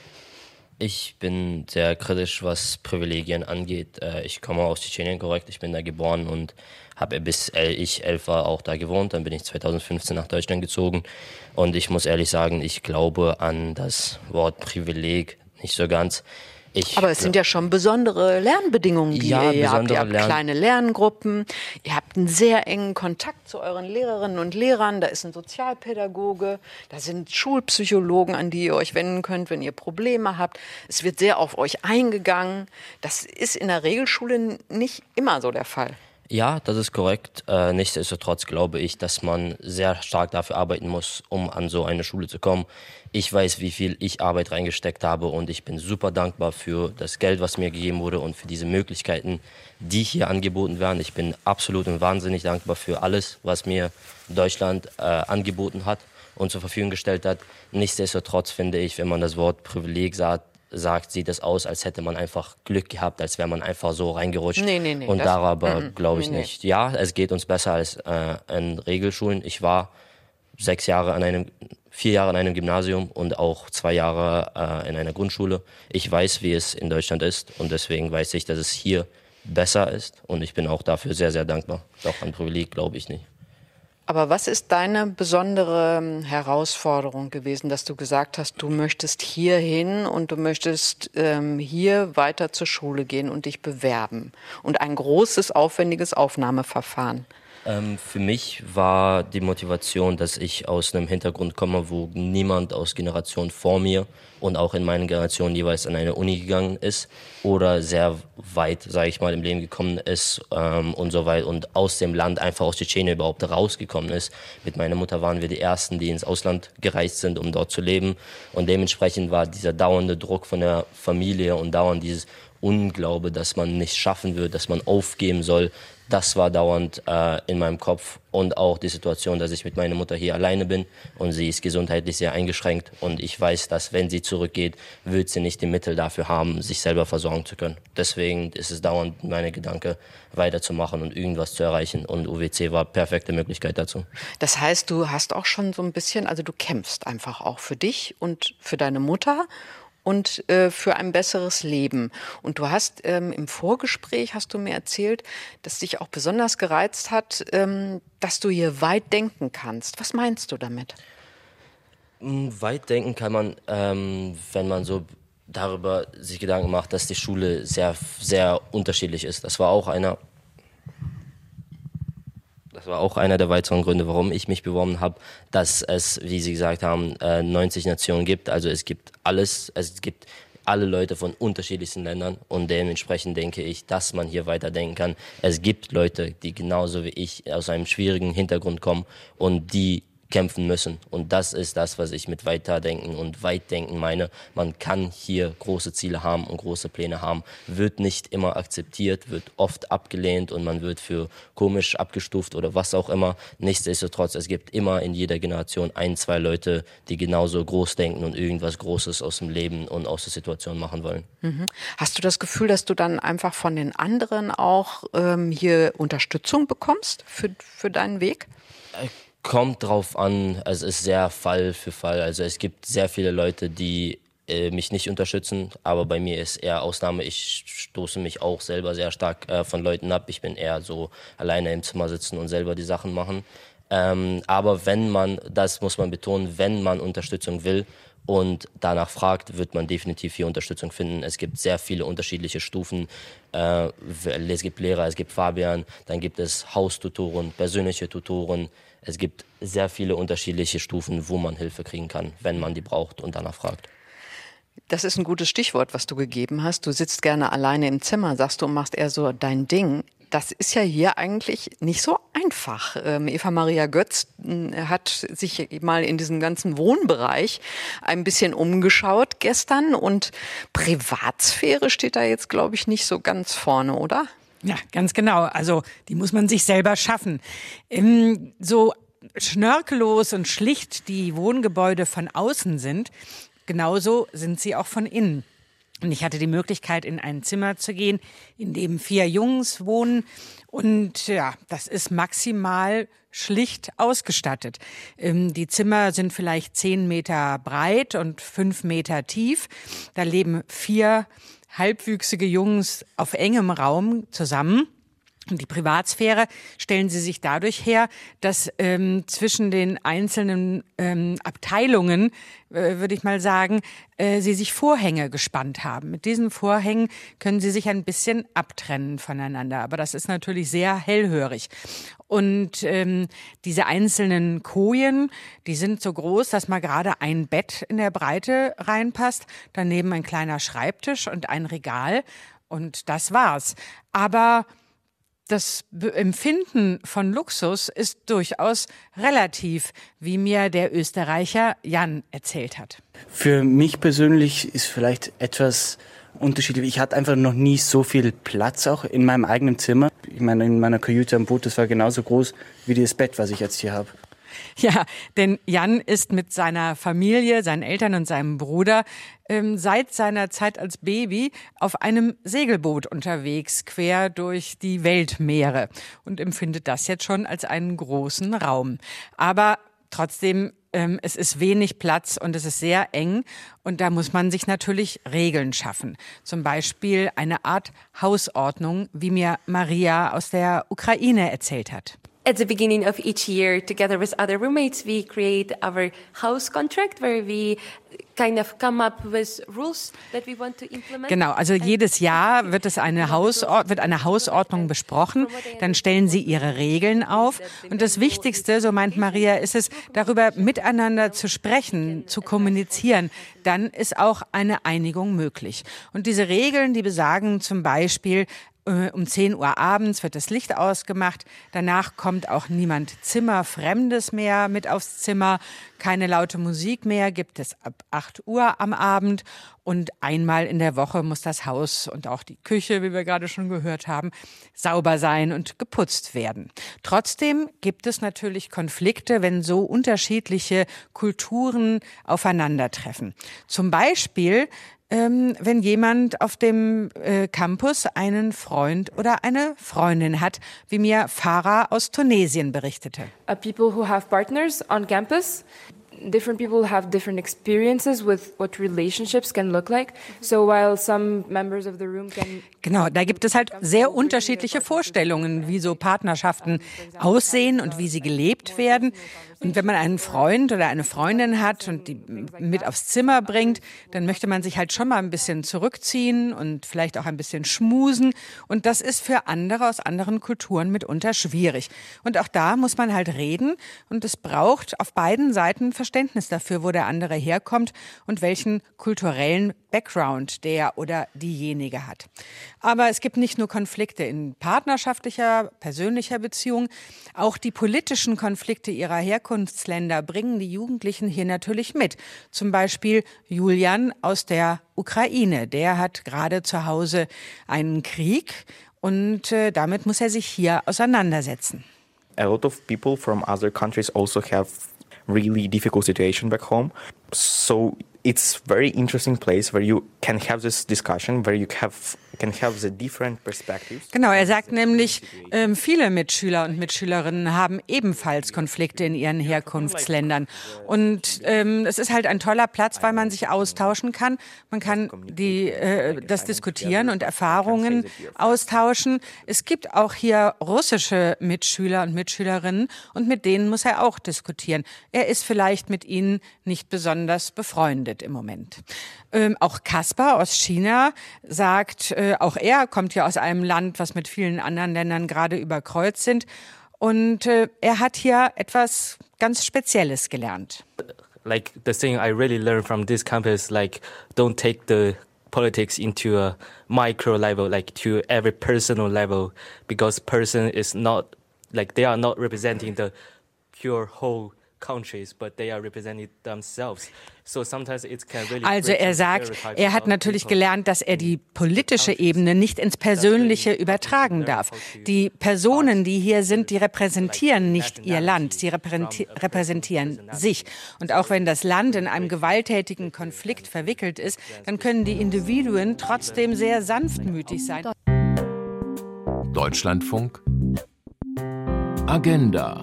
Ich bin sehr kritisch, was Privilegien angeht. Äh, ich komme aus Tschetschenien, korrekt. Ich bin da geboren und habe bis ich elf war auch da gewohnt. Dann bin ich zweitausendfünfzehn nach Deutschland gezogen. Und ich muss ehrlich sagen, ich glaube an das Wort Privileg nicht so ganz. Ich, Aber es sind ja schon besondere Lernbedingungen, die ja, ihr habt. Ihr habt Lern- kleine Lerngruppen, ihr habt einen sehr engen Kontakt zu euren Lehrerinnen und Lehrern, da ist ein Sozialpädagoge, da sind Schulpsychologen, an die ihr euch wenden könnt, wenn ihr Probleme habt. Es wird sehr auf euch eingegangen. Das ist in der Regelschule nicht immer so der Fall. Ja, das ist korrekt. Äh, nichtsdestotrotz glaube ich, dass man sehr stark dafür arbeiten muss, um an so eine Schule zu kommen. Ich weiß, wie viel ich Arbeit reingesteckt habe und ich bin super dankbar für das Geld, was mir gegeben wurde und für diese Möglichkeiten, die hier angeboten werden. Ich bin absolut und wahnsinnig dankbar für alles, was mir Deutschland äh, angeboten hat und zur Verfügung gestellt hat. Nichtsdestotrotz finde ich, wenn man das Wort Privileg sagt, sagt, sieht es aus, als hätte man einfach Glück gehabt, als wäre man einfach so reingerutscht. Nee, nee, nee, und das, darüber mm, glaube ich nee, nicht. Nee. Ja, es geht uns besser als äh, in Regelschulen. Ich war sechs Jahre an einem, vier Jahre in einem Gymnasium und auch zwei Jahre äh, in einer Grundschule. Ich weiß, wie es in Deutschland ist und deswegen weiß ich, dass es hier besser ist und ich bin auch dafür sehr, sehr dankbar. Doch an Privileg glaube ich nicht. Aber was ist deine besondere Herausforderung gewesen, dass du gesagt hast, du möchtest hier hin und du möchtest ähm, hier weiter zur Schule gehen und dich bewerben und ein großes, aufwendiges Aufnahmeverfahren Ähm, für mich war die Motivation, dass ich aus einem Hintergrund komme, wo niemand aus Generation vor mir und auch in meiner Generation jeweils an eine Uni gegangen ist oder sehr weit, sage ich mal, im Leben gekommen ist ähm, und so weit und aus dem Land, einfach aus Tschetschenien überhaupt rausgekommen ist. Mit meiner Mutter waren wir die Ersten, die ins Ausland gereist sind, um dort zu leben, und dementsprechend war dieser dauernde Druck von der Familie und dauernd dieses Unglaube, dass man nicht schaffen wird, dass man aufgeben soll, das war dauernd äh, in meinem Kopf, und auch die Situation, dass ich mit meiner Mutter hier alleine bin und sie ist gesundheitlich sehr eingeschränkt und ich weiß, dass wenn sie zurückgeht, wird sie nicht die Mittel dafür haben, sich selber versorgen zu können. Deswegen ist es dauernd meine Gedanke, weiterzumachen und irgendwas zu erreichen, und U W C war perfekte Möglichkeit dazu. Das heißt, du hast auch schon so ein bisschen, also du kämpfst einfach auch für dich und für deine Mutter und äh, für ein besseres Leben. Und du hast ähm, im Vorgespräch, hast du mir erzählt, dass dich auch besonders gereizt hat, ähm, dass du hier weit denken kannst. Was meinst du damit? Weit denken kann man, ähm, wenn man so darüber sich Gedanken macht, dass die Schule sehr, sehr unterschiedlich ist. Das war auch einer... Das war auch einer der weiteren Gründe, warum ich mich beworben habe, dass es, wie Sie gesagt haben, neunzig Nationen gibt. Also es gibt alles, es gibt alle Leute von unterschiedlichsten Ländern, und dementsprechend denke ich, dass man hier weiterdenken kann. Es gibt Leute, die genauso wie ich aus einem schwierigen Hintergrund kommen und die kämpfen müssen. Und das ist das, was ich mit Weiterdenken und Weitdenken meine. Man kann hier große Ziele haben und große Pläne haben, wird nicht immer akzeptiert, wird oft abgelehnt und man wird für komisch abgestuft oder was auch immer. Nichtsdestotrotz, es gibt immer in jeder Generation ein, zwei Leute, die genauso groß denken und irgendwas Großes aus dem Leben und aus der Situation machen wollen. Mhm. Hast du das Gefühl, dass du dann einfach von den anderen auch ähm, hier Unterstützung bekommst für, für deinen Weg? Äh, Kommt drauf an, es ist sehr Fall für Fall. Also es gibt sehr viele Leute, die äh, mich nicht unterstützen, aber bei mir ist eher Ausnahme. Ich stoße mich auch selber sehr stark äh, von Leuten ab. Ich bin eher so alleine im Zimmer sitzen und selber die Sachen machen. Ähm, aber wenn man, das muss man betonen, wenn man Unterstützung will und danach fragt, wird man definitiv hier Unterstützung finden. Es gibt sehr viele unterschiedliche Stufen. Äh, es gibt Lehrer, es gibt Fabian, dann gibt es Haustutoren, persönliche Tutoren. Es gibt sehr viele unterschiedliche Stufen, wo man Hilfe kriegen kann, wenn man die braucht und danach fragt. Das ist ein gutes Stichwort, was du gegeben hast. Du sitzt gerne alleine im Zimmer, sagst du, und machst eher so dein Ding. Das ist ja hier eigentlich nicht so einfach. Ähm, Eva Maria Götz äh, hat sich mal in diesem ganzen Wohnbereich ein bisschen umgeschaut gestern, und Privatsphäre steht da jetzt, glaube ich, nicht so ganz vorne, oder? Ja, ganz genau. Also die muss man sich selber schaffen. Ähm, so schnörkellos und schlicht die Wohngebäude von außen sind, genauso sind sie auch von innen. Und ich hatte die Möglichkeit, in ein Zimmer zu gehen, in dem vier Jungs wohnen. Und ja, das ist maximal schlicht ausgestattet. Ähm, die Zimmer sind vielleicht zehn Meter breit und fünf Meter tief. Da leben vier halbwüchsige Jungs auf engem Raum zusammen. Und die Privatsphäre stellen sie sich dadurch her, dass ähm, zwischen den einzelnen ähm, Abteilungen, äh, würde ich mal sagen, äh, sie sich Vorhänge gespannt haben. Mit diesen Vorhängen können sie sich ein bisschen abtrennen voneinander. Aber das ist natürlich sehr hellhörig. Und ähm, diese einzelnen Kojen, die sind so groß, dass mal gerade ein Bett in der Breite reinpasst, daneben ein kleiner Schreibtisch und ein Regal. Und das war's. Aber das Empfinden von Luxus ist durchaus relativ, wie mir der Österreicher Jan erzählt hat. Für mich persönlich ist vielleicht etwas unterschiedlich. Ich hatte einfach noch nie so viel Platz auch in meinem eigenen Zimmer. Ich meine, in meiner Kajüte am Boot, das war genauso groß wie das Bett, was ich jetzt hier habe. Ja, denn Jan ist mit seiner Familie, seinen Eltern und seinem Bruder ähm, seit seiner Zeit als Baby auf einem Segelboot unterwegs, quer durch die Weltmeere, und empfindet das jetzt schon als einen großen Raum. Aber trotzdem, ähm, es ist wenig Platz und es ist sehr eng, und da muss man sich natürlich Regeln schaffen. Zum Beispiel eine Art Hausordnung, wie mir Maria aus der Ukraine erzählt hat. at the beginning of each year, together with other roommates, we create our house contract where we kind of come up with rules that we want to implement. Genau, also jedes Jahr wird es eine Hausord- wird eine Hausordnung besprochen, dann stellen sie ihre Regeln auf und das Wichtigste, so meint Maria, ist es, darüber miteinander zu sprechen, zu kommunizieren, dann ist auch eine Einigung möglich. Und diese Regeln, die besagen zum Beispiel, um zehn Uhr abends wird das Licht ausgemacht. Danach kommt auch niemand Zimmerfremdes mehr mit aufs Zimmer. Keine laute Musik mehr gibt es ab acht Uhr am Abend. Und einmal in der Woche muss das Haus und auch die Küche, wie wir gerade schon gehört haben, sauber sein und geputzt werden. Trotzdem gibt es natürlich Konflikte, wenn so unterschiedliche Kulturen aufeinandertreffen. Zum Beispiel Ähm, wenn jemand auf dem äh, Campus einen Freund oder eine Freundin hat, wie mir Farah aus Tunesien berichtete. Uh, people who have partners on campus. Different people have different experiences with what relationships can look like. So while some members of the room can... Genau, da gibt es halt sehr unterschiedliche Vorstellungen, wie so Partnerschaften aussehen und wie sie gelebt werden. Und wenn man einen Freund oder eine Freundin hat und die mit aufs Zimmer bringt, dann möchte man sich halt schon mal ein bisschen zurückziehen und vielleicht auch ein bisschen schmusen. Und das ist für andere aus anderen Kulturen mitunter schwierig. Und auch da muss man halt reden. Und es braucht auf beiden Seiten Verständnis dafür, wo der andere herkommt und welchen kulturellen Background der oder diejenige hat. Aber es gibt nicht nur Konflikte in partnerschaftlicher, persönlicher Beziehung. Auch die politischen Konflikte ihrer Herkunftsländer bringen die Jugendlichen hier natürlich mit. Zum Beispiel Julian aus der Ukraine. Der hat gerade zu Hause einen Krieg und äh, damit muss er sich hier auseinandersetzen. A lot of people from other countries also have really difficult situation back home. So it's very interesting place where you can have this discussion, where you have can have the different perspectives. Genau, er sagt nämlich, äh, viele Mitschüler und Mitschülerinnen haben ebenfalls Konflikte in ihren Herkunftsländern. Und ähm, es ist halt ein toller Platz, weil man sich austauschen kann. Man kann die, äh, das diskutieren und Erfahrungen austauschen. Es gibt auch hier russische Mitschüler und Mitschülerinnen und mit denen muss er auch diskutieren. Er ist vielleicht mit ihnen nicht besonders befreundet im Moment. Ähm, auch Kaspar aus China sagt, äh, auch er kommt ja aus einem Land, was mit vielen anderen Ländern gerade überkreuzt sind. Und äh, er hat hier etwas ganz Spezielles gelernt. Like the thing I really learned from this campus, like don't take the politics into a micro level, like to every personal level, because person is not, like they are not representing the pure whole countries, but they are representing themselves. So sometimes it can really Also er sagt, er hat natürlich gelernt, dass er die politische Ebene nicht ins Persönliche übertragen darf. Die Personen, die hier sind, die repräsentieren nicht ihr Land, sie repräsentieren sich. Und auch wenn das Land in einem gewalttätigen Konflikt verwickelt ist, dann können die Individuen trotzdem sehr sanftmütig sein. Deutschlandfunk Agenda.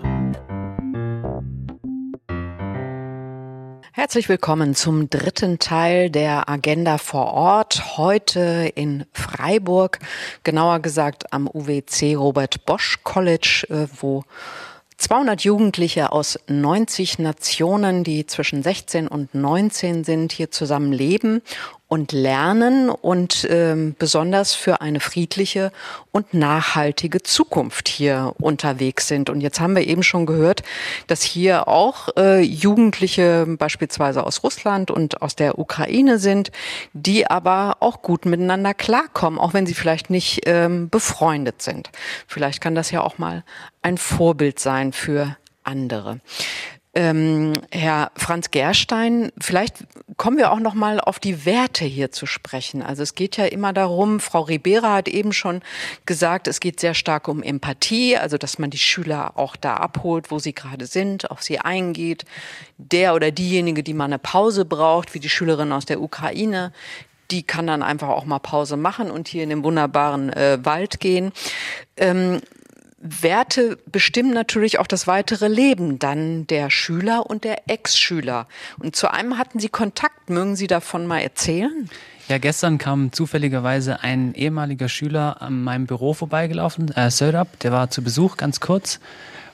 Herzlich willkommen zum dritten Teil der Agenda vor Ort, heute in Freiburg, genauer gesagt am U W C Robert Bosch College, wo zweihundert Jugendliche aus neunzig Nationen, die zwischen sechzehn und neunzehn sind, hier zusammen leben und lernen und ähm, besonders für eine friedliche und nachhaltige Zukunft hier unterwegs sind. Und jetzt haben wir eben schon gehört, dass hier auch äh, Jugendliche beispielsweise aus Russland und aus der Ukraine sind, die aber auch gut miteinander klarkommen, auch wenn sie vielleicht nicht ähm, befreundet sind. Vielleicht kann das ja auch mal ein Vorbild sein für andere. Ähm, Herr Franz Gerstein, vielleicht kommen wir auch noch mal auf die Werte hier zu sprechen. Also es geht ja immer darum, Frau Ribera hat eben schon gesagt, es geht sehr stark um Empathie, also dass man die Schüler auch da abholt, wo sie gerade sind, auf sie eingeht. Der oder diejenige, die mal eine Pause braucht, wie die Schülerin aus der Ukraine, die kann dann einfach auch mal Pause machen und hier in den wunderbaren äh, Wald gehen. Ähm, Werte bestimmen natürlich auch das weitere Leben dann der Schüler und der Ex-Schüler. Und zu einem hatten Sie Kontakt. Mögen Sie davon mal erzählen? Ja, gestern kam zufälligerweise ein ehemaliger Schüler an meinem Büro vorbeigelaufen, äh, Söderab, der war zu Besuch, ganz kurz.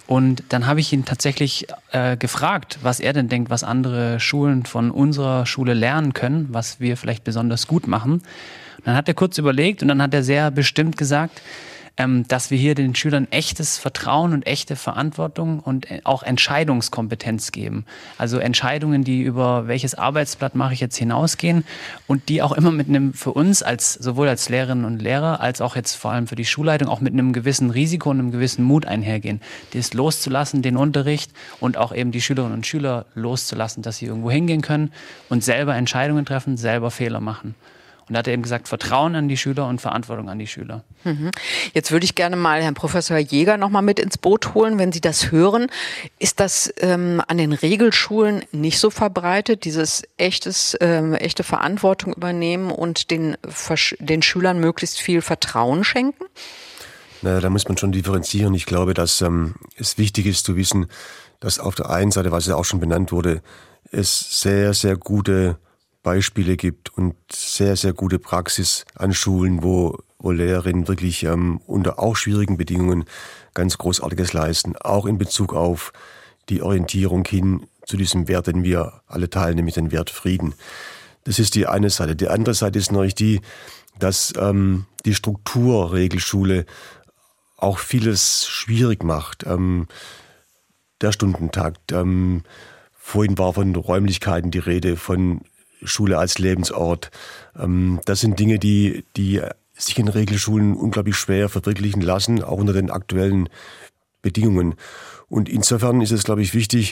Und dann habe ich ihn tatsächlich äh, gefragt, was er denn denkt, was andere Schulen von unserer Schule lernen können, was wir vielleicht besonders gut machen. Und dann hat er kurz überlegt und dann hat er sehr bestimmt gesagt, ähm, dass wir hier den Schülern echtes Vertrauen und echte Verantwortung und auch Entscheidungskompetenz geben. Also Entscheidungen, die über welches Arbeitsblatt mache ich jetzt hinausgehen und die auch immer mit einem, für uns als sowohl als Lehrerinnen und Lehrer, als auch jetzt vor allem für die Schulleitung, auch mit einem gewissen Risiko und einem gewissen Mut einhergehen. Das loszulassen, den Unterricht und auch eben die Schülerinnen und Schüler loszulassen, dass sie irgendwo hingehen können und selber Entscheidungen treffen, selber Fehler machen. Und da hat er eben gesagt, Vertrauen an die Schüler und Verantwortung an die Schüler. Mhm. Jetzt würde ich gerne mal Herrn Professor Jäger noch mal mit ins Boot holen, wenn Sie das hören. Ist das ähm, an den Regelschulen nicht so verbreitet, dieses echtes, ähm, echte Verantwortung übernehmen und den, den Schülern möglichst viel Vertrauen schenken? Na, da muss man schon differenzieren. Ich glaube, dass ähm, es wichtig ist zu wissen, dass auf der einen Seite, was ja auch schon benannt wurde, es sehr, sehr gute Beispiele gibt und sehr, sehr gute Praxis an Schulen, wo, wo Lehrerinnen wirklich ähm, unter auch schwierigen Bedingungen ganz Großartiges leisten, auch in Bezug auf die Orientierung hin zu diesem Wert, den wir alle teilen, nämlich den Wert Frieden. Das ist die eine Seite. Die andere Seite ist natürlich die, dass ähm, die Struktur Regelschule auch vieles schwierig macht. Ähm, der Stundentakt, ähm, vorhin war von Räumlichkeiten die Rede, von Schule als Lebensort. Das sind Dinge, die, die sich in Regelschulen unglaublich schwer verwirklichen lassen, auch unter den aktuellen Bedingungen. Und insofern ist es, glaube ich, wichtig,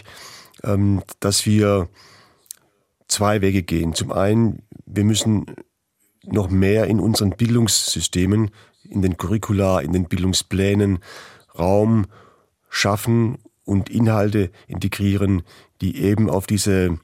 dass wir zwei Wege gehen. Zum einen, wir müssen noch mehr in unseren Bildungssystemen, in den Curricula, in den Bildungsplänen Raum schaffen und Inhalte integrieren, die eben auf diese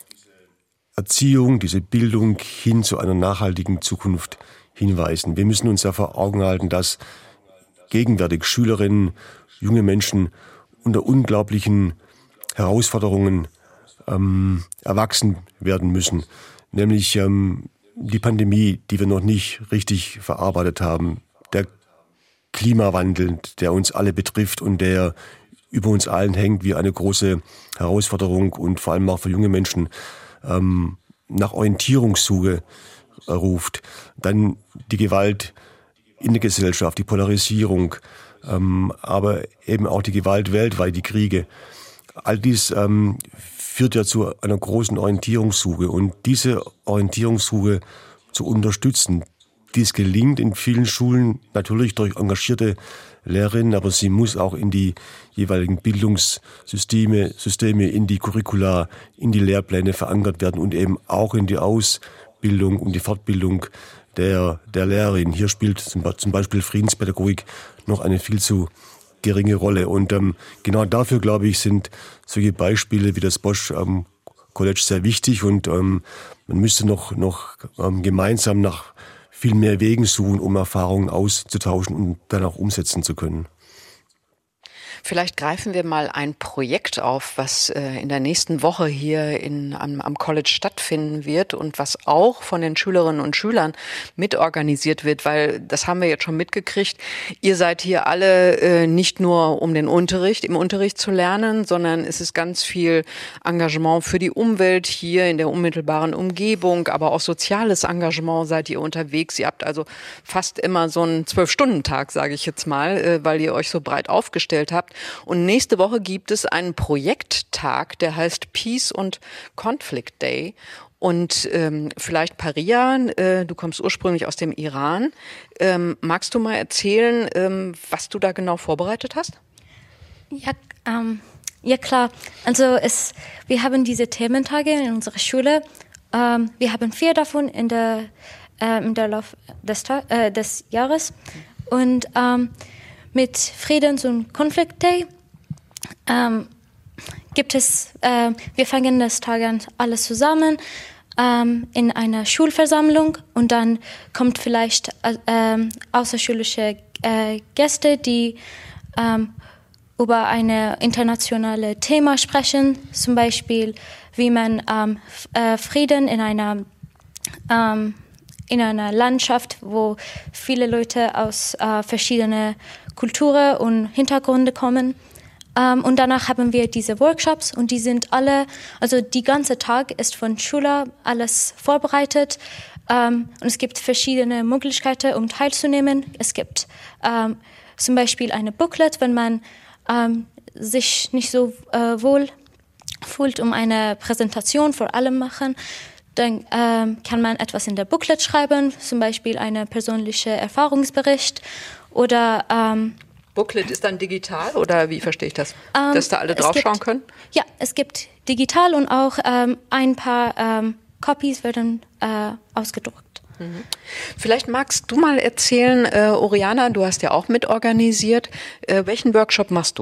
Erziehung, diese Bildung hin zu einer nachhaltigen Zukunft hinweisen. Wir müssen uns ja vor Augen halten, dass gegenwärtig Schülerinnen, junge Menschen unter unglaublichen Herausforderungen ähm, erwachsen werden müssen. Nämlich ähm, die Pandemie, die wir noch nicht richtig verarbeitet haben, der Klimawandel, der uns alle betrifft und der über uns allen hängt wie eine große Herausforderung und vor allem auch für junge Menschen Ähm, nach Orientierungssuche äh, ruft. Dann die Gewalt in der Gesellschaft, die Polarisierung, ähm, aber eben auch die Gewalt weltweit, die Kriege. All dies ähm, führt ja zu einer großen Orientierungssuche und diese Orientierungssuche zu unterstützen, dies gelingt in vielen Schulen natürlich durch engagierte Lehrerinnen, aber sie muss auch in die jeweiligen Bildungssysteme, Systeme, in die Curricula, in die Lehrpläne verankert werden und eben auch in die Ausbildung und die Fortbildung der, der Lehrerin. Hier spielt zum Beispiel Friedenspädagogik noch eine viel zu geringe Rolle. Und ähm, genau dafür, glaube ich, sind solche Beispiele wie das Bosch ähm, College sehr wichtig und ähm, man müsste noch, noch ähm, gemeinsam nach viel mehr Wegen suchen, um Erfahrungen auszutauschen und dann auch umsetzen zu können. Vielleicht greifen wir mal ein Projekt auf, was äh, in der nächsten Woche hier in, am, am College stattfinden wird und was auch von den Schülerinnen und Schülern mitorganisiert wird, weil das haben wir jetzt schon mitgekriegt. Ihr seid hier alle äh, nicht nur um den Unterricht, im Unterricht zu lernen, sondern es ist ganz viel Engagement für die Umwelt hier in der unmittelbaren Umgebung, aber auch soziales Engagement seid ihr unterwegs. Ihr habt also fast immer so einen Zwölf-Stunden-Tag, sage ich jetzt mal, äh, weil ihr euch so breit aufgestellt habt. Und nächste Woche gibt es einen Projekttag, der heißt Peace und Conflict Day. Und ähm, vielleicht Paria, äh, du kommst ursprünglich aus dem Iran. Ähm, magst du mal erzählen, ähm, was du da genau vorbereitet hast? Ja, ähm, ja klar. Also es, wir haben diese Thementage in unserer Schule. Ähm, wir haben vier davon in der, äh, in der Lauf des, äh, des Jahres. Und ähm, mit Friedens- und Conflict Day ähm, gibt es, äh, wir fangen das Tag an alles zusammen ähm, in einer Schulversammlung und dann kommt vielleicht äh, außerschulische äh, Gäste, die ähm, über ein internationales Thema sprechen, zum Beispiel wie man ähm, äh, Frieden in einer ähm, in einer Landschaft, wo viele Leute aus äh, verschiedenen Kulturen und Hintergründen kommen, Ähm, und danach haben wir diese Workshops und die sind alle, also die ganze Tag ist von Schüler alles vorbereitet. Ähm, und es gibt verschiedene Möglichkeiten, um teilzunehmen. Es gibt ähm, zum Beispiel eine Booklet, wenn man ähm, sich nicht so äh, wohl fühlt, um eine Präsentation vor allem machen. Dann ähm, kann man etwas in der Booklet schreiben, zum Beispiel einen persönlichen Erfahrungsbericht oder ähm, Booklet ist dann digital oder wie verstehe ich das? Ähm, Dass da alle draufschauen gibt, können? Ja, es gibt digital und auch ähm, ein paar ähm, Copies werden äh, ausgedruckt. Mhm. Vielleicht magst du mal erzählen, äh, Oriana, du hast ja auch mitorganisiert. Äh, welchen Workshop machst du?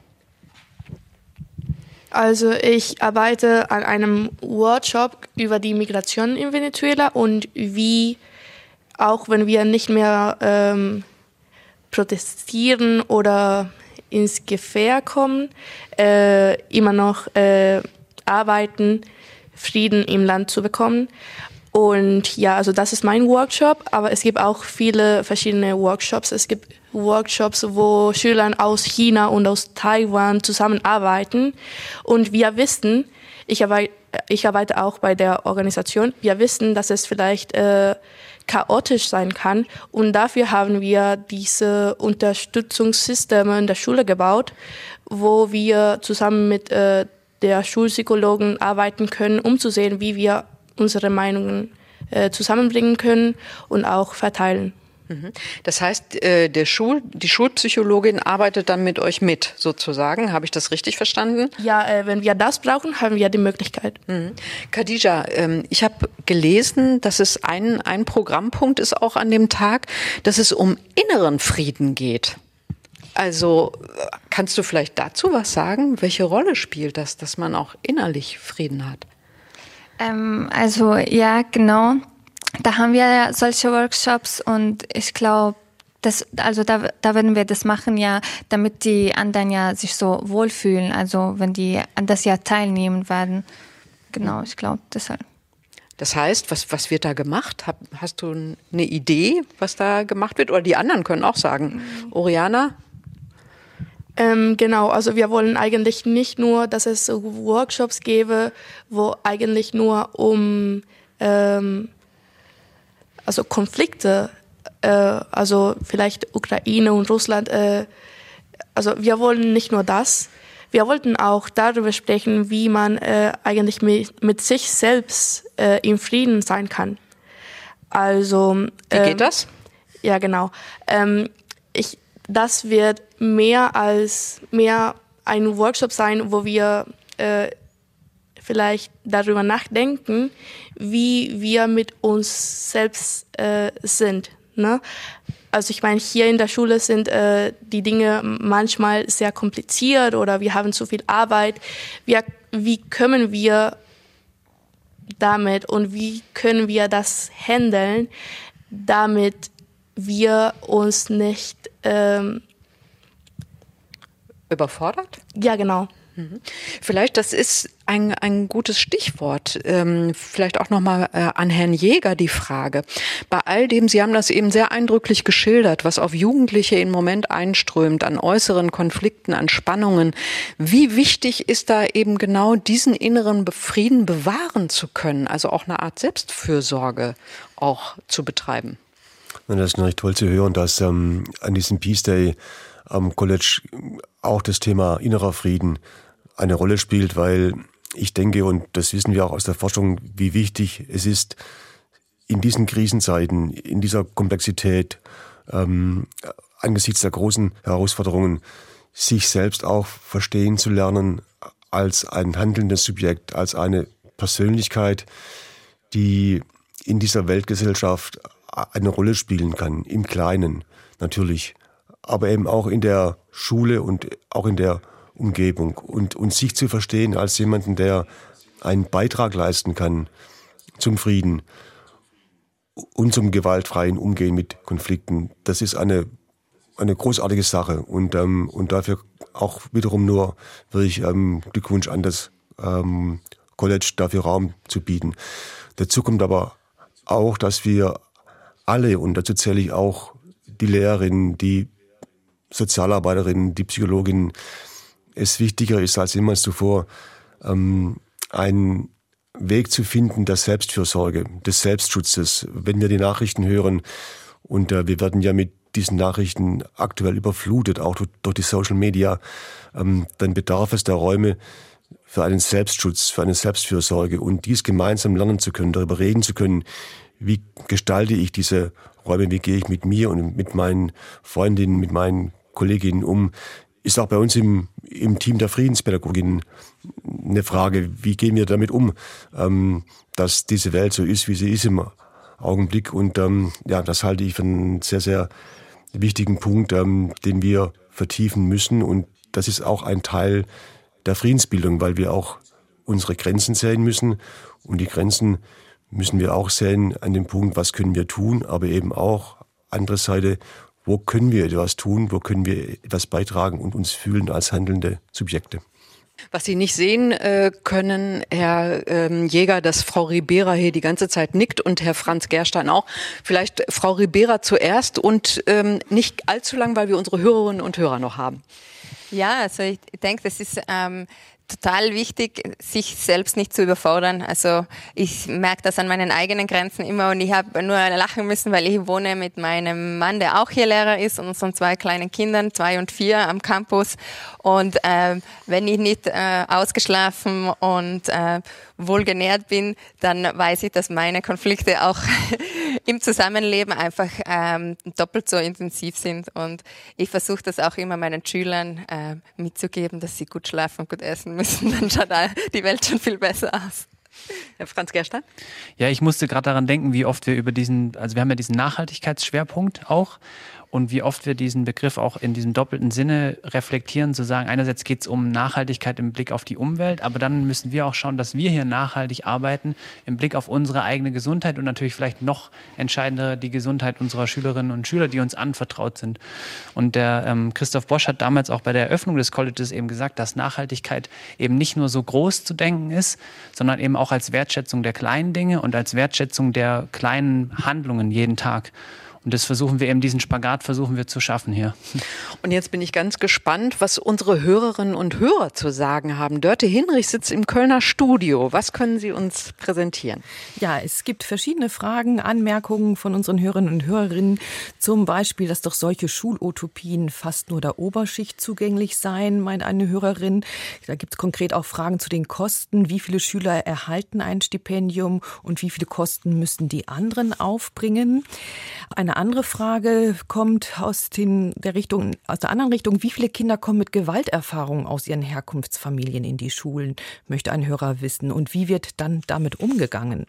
Also ich arbeite an einem Workshop über die Migration in Venezuela und wie, auch wenn wir nicht mehr ähm, protestieren oder ins Gefähr kommen, äh, immer noch äh, arbeiten, Frieden im Land zu bekommen. Und ja, also das ist mein Workshop, aber es gibt auch viele verschiedene Workshops. Es gibt Workshops, wo Schüler aus China und aus Taiwan zusammenarbeiten. Und wir wissen, ich arbeite, ich arbeite auch bei der Organisation, wir wissen, dass es vielleicht äh, chaotisch sein kann. Und dafür haben wir diese Unterstützungssysteme in der Schule gebaut, wo wir zusammen mit äh, der Schulpsychologen arbeiten können, um zu sehen, wie wir unsere Meinungen äh, zusammenbringen können und auch verteilen. Das heißt, äh, der Schul, die Schulpsychologin arbeitet dann mit euch mit, sozusagen. Habe ich das richtig verstanden? Ja, äh, wenn wir das brauchen, haben wir die Möglichkeit. Mhm. Khadija, ähm, ich habe gelesen, dass es ein, ein Programmpunkt ist auch an dem Tag, dass es um inneren Frieden geht. Also kannst du vielleicht dazu was sagen? Welche Rolle spielt das, dass man auch innerlich Frieden hat? Ähm, also ja, genau. Da haben wir ja solche Workshops und ich glaube, das, also da, da werden wir das machen, ja, damit die anderen ja sich so wohlfühlen. Also wenn die an das ja teilnehmen werden. Genau, ich glaube, deshalb. Das heißt, was, was wird da gemacht? Hab, hast du eine Idee, was da gemacht wird? Oder die anderen können auch sagen. Mhm. Oriana? Ähm, genau, also wir wollen eigentlich nicht nur, dass es so Workshops gäbe, wo eigentlich nur um ähm, also Konflikte, äh, also vielleicht Ukraine und Russland, äh, also wir wollen nicht nur das, wir wollten auch darüber sprechen, wie man äh, eigentlich mit, mit sich selbst äh, im Frieden sein kann. Also wie äh, geht das? Ja, genau. Ähm, ich Das wird mehr als mehr ein Workshop sein, wo wir äh, vielleicht darüber nachdenken, wie wir mit uns selbst äh, sind. Ne? Also ich meine, hier in der Schule sind äh, die Dinge manchmal sehr kompliziert oder wir haben zu viel Arbeit. Wir, wie können wir damit und wie können wir das handeln, damit wir uns nicht ähm, überfordert? Ja, genau. Mhm. Vielleicht, das ist ein, ein gutes Stichwort. Ähm, vielleicht auch nochmal äh, an Herrn Jäger die Frage. Bei all dem, Sie haben das eben sehr eindrücklich geschildert, was auf Jugendliche im Moment einströmt, an äußeren Konflikten, an Spannungen. Wie wichtig ist da eben genau diesen inneren Frieden bewahren zu können, also auch eine Art Selbstfürsorge auch zu betreiben? Und das ist natürlich toll zu hören, dass ähm, an diesem Peace Day am College auch das Thema innerer Frieden eine Rolle spielt, weil ich denke, und das wissen wir auch aus der Forschung, wie wichtig es ist, in diesen Krisenzeiten, in dieser Komplexität, ähm, angesichts der großen Herausforderungen, sich selbst auch verstehen zu lernen als ein handelndes Subjekt, als eine Persönlichkeit, die in dieser Weltgesellschaft eine Rolle spielen kann, im Kleinen natürlich, aber eben auch in der Schule und auch in der Umgebung und, und sich zu verstehen als jemanden, der einen Beitrag leisten kann zum Frieden und zum gewaltfreien Umgehen mit Konflikten. Das ist eine, eine großartige Sache und, ähm, und dafür auch wiederum nur wirklich ähm, Glückwunsch an das ähm, College, dafür Raum zu bieten. Dazu kommt aber auch, dass wir alle, und dazu zähle ich auch die Lehrerinnen, die Sozialarbeiterinnen, die Psychologinnen, es wichtiger ist als jemals zuvor, ähm, einen Weg zu finden der Selbstfürsorge, des Selbstschutzes. Wenn wir die Nachrichten hören, und äh, wir werden ja mit diesen Nachrichten aktuell überflutet, auch durch, durch die Social Media, ähm, dann bedarf es der Räume für einen Selbstschutz, für eine Selbstfürsorge und dies gemeinsam lernen zu können, darüber reden zu können, wie gestalte ich diese Räume, wie gehe ich mit mir und mit meinen Freundinnen, mit meinen Kolleginnen um, ist auch bei uns im, im Team der Friedenspädagogin eine Frage, wie gehen wir damit um, ähm, dass diese Welt so ist, wie sie ist im Augenblick. Und ähm, ja, das halte ich für einen sehr, sehr wichtigen Punkt, ähm, den wir vertiefen müssen. Und das ist auch ein Teil der Friedensbildung, weil wir auch unsere Grenzen sehen müssen. Und die Grenzen müssen wir auch sehen an dem Punkt, was können wir tun, aber eben auch andere Seite, wo können wir etwas tun, wo können wir etwas beitragen und uns fühlen als handelnde Subjekte. Was Sie nicht sehen äh, können, Herr ähm, Jäger, dass Frau Ribera hier die ganze Zeit nickt und Herr Franz Gerstein auch. Vielleicht Frau Ribera zuerst und ähm, nicht allzu lang, weil wir unsere Hörerinnen und Hörer noch haben. Ja, also ich denke, das ist ähm, total wichtig, sich selbst nicht zu überfordern. Also ich merke das an meinen eigenen Grenzen immer und ich habe nur lachen müssen, weil ich wohne mit meinem Mann, der auch hier Lehrer ist, und unseren zwei kleinen Kindern, zwei und vier am Campus. Und äh, wenn ich nicht äh, ausgeschlafen und äh, wohlgenährt bin, dann weiß ich, dass meine Konflikte auch im Zusammenleben einfach ähm, doppelt so intensiv sind. Und ich versuche das auch immer meinen Schülern äh, mitzugeben, dass sie gut schlafen und gut essen müssen. Dann schaut die Welt schon viel besser aus. Herr Franz Gerstein? Ja, ich musste gerade daran denken, wie oft wir über diesen, also wir haben ja diesen Nachhaltigkeitsschwerpunkt auch. Und wie oft wir diesen Begriff auch in diesem doppelten Sinne reflektieren, zu sagen, einerseits geht es um Nachhaltigkeit im Blick auf die Umwelt, aber dann müssen wir auch schauen, dass wir hier nachhaltig arbeiten im Blick auf unsere eigene Gesundheit und natürlich vielleicht noch entscheidender die Gesundheit unserer Schülerinnen und Schüler, die uns anvertraut sind. Und der ähm, Christoph Bosch hat damals auch bei der Eröffnung des Colleges eben gesagt, dass Nachhaltigkeit eben nicht nur so groß zu denken ist, sondern eben auch als Wertschätzung der kleinen Dinge und als Wertschätzung der kleinen Handlungen jeden Tag. Und das versuchen wir eben, diesen Spagat versuchen wir zu schaffen hier. Und jetzt bin ich ganz gespannt, was unsere Hörerinnen und Hörer zu sagen haben. Dörte Hinrich sitzt im Kölner Studio. Was können Sie uns präsentieren? Ja, es gibt verschiedene Fragen, Anmerkungen von unseren Hörerinnen und Hörerinnen. Zum Beispiel, dass doch solche Schulutopien fast nur der Oberschicht zugänglich seien, meint eine Hörerin. Da gibt es konkret auch Fragen zu den Kosten. Wie viele Schüler erhalten ein Stipendium und wie viele Kosten müssen die anderen aufbringen? Eine andere Frage kommt aus, den, der Richtung, aus der anderen Richtung. Wie viele Kinder kommen mit Gewalterfahrungen aus ihren Herkunftsfamilien in die Schulen, möchte ein Hörer wissen. Und wie wird dann damit umgegangen?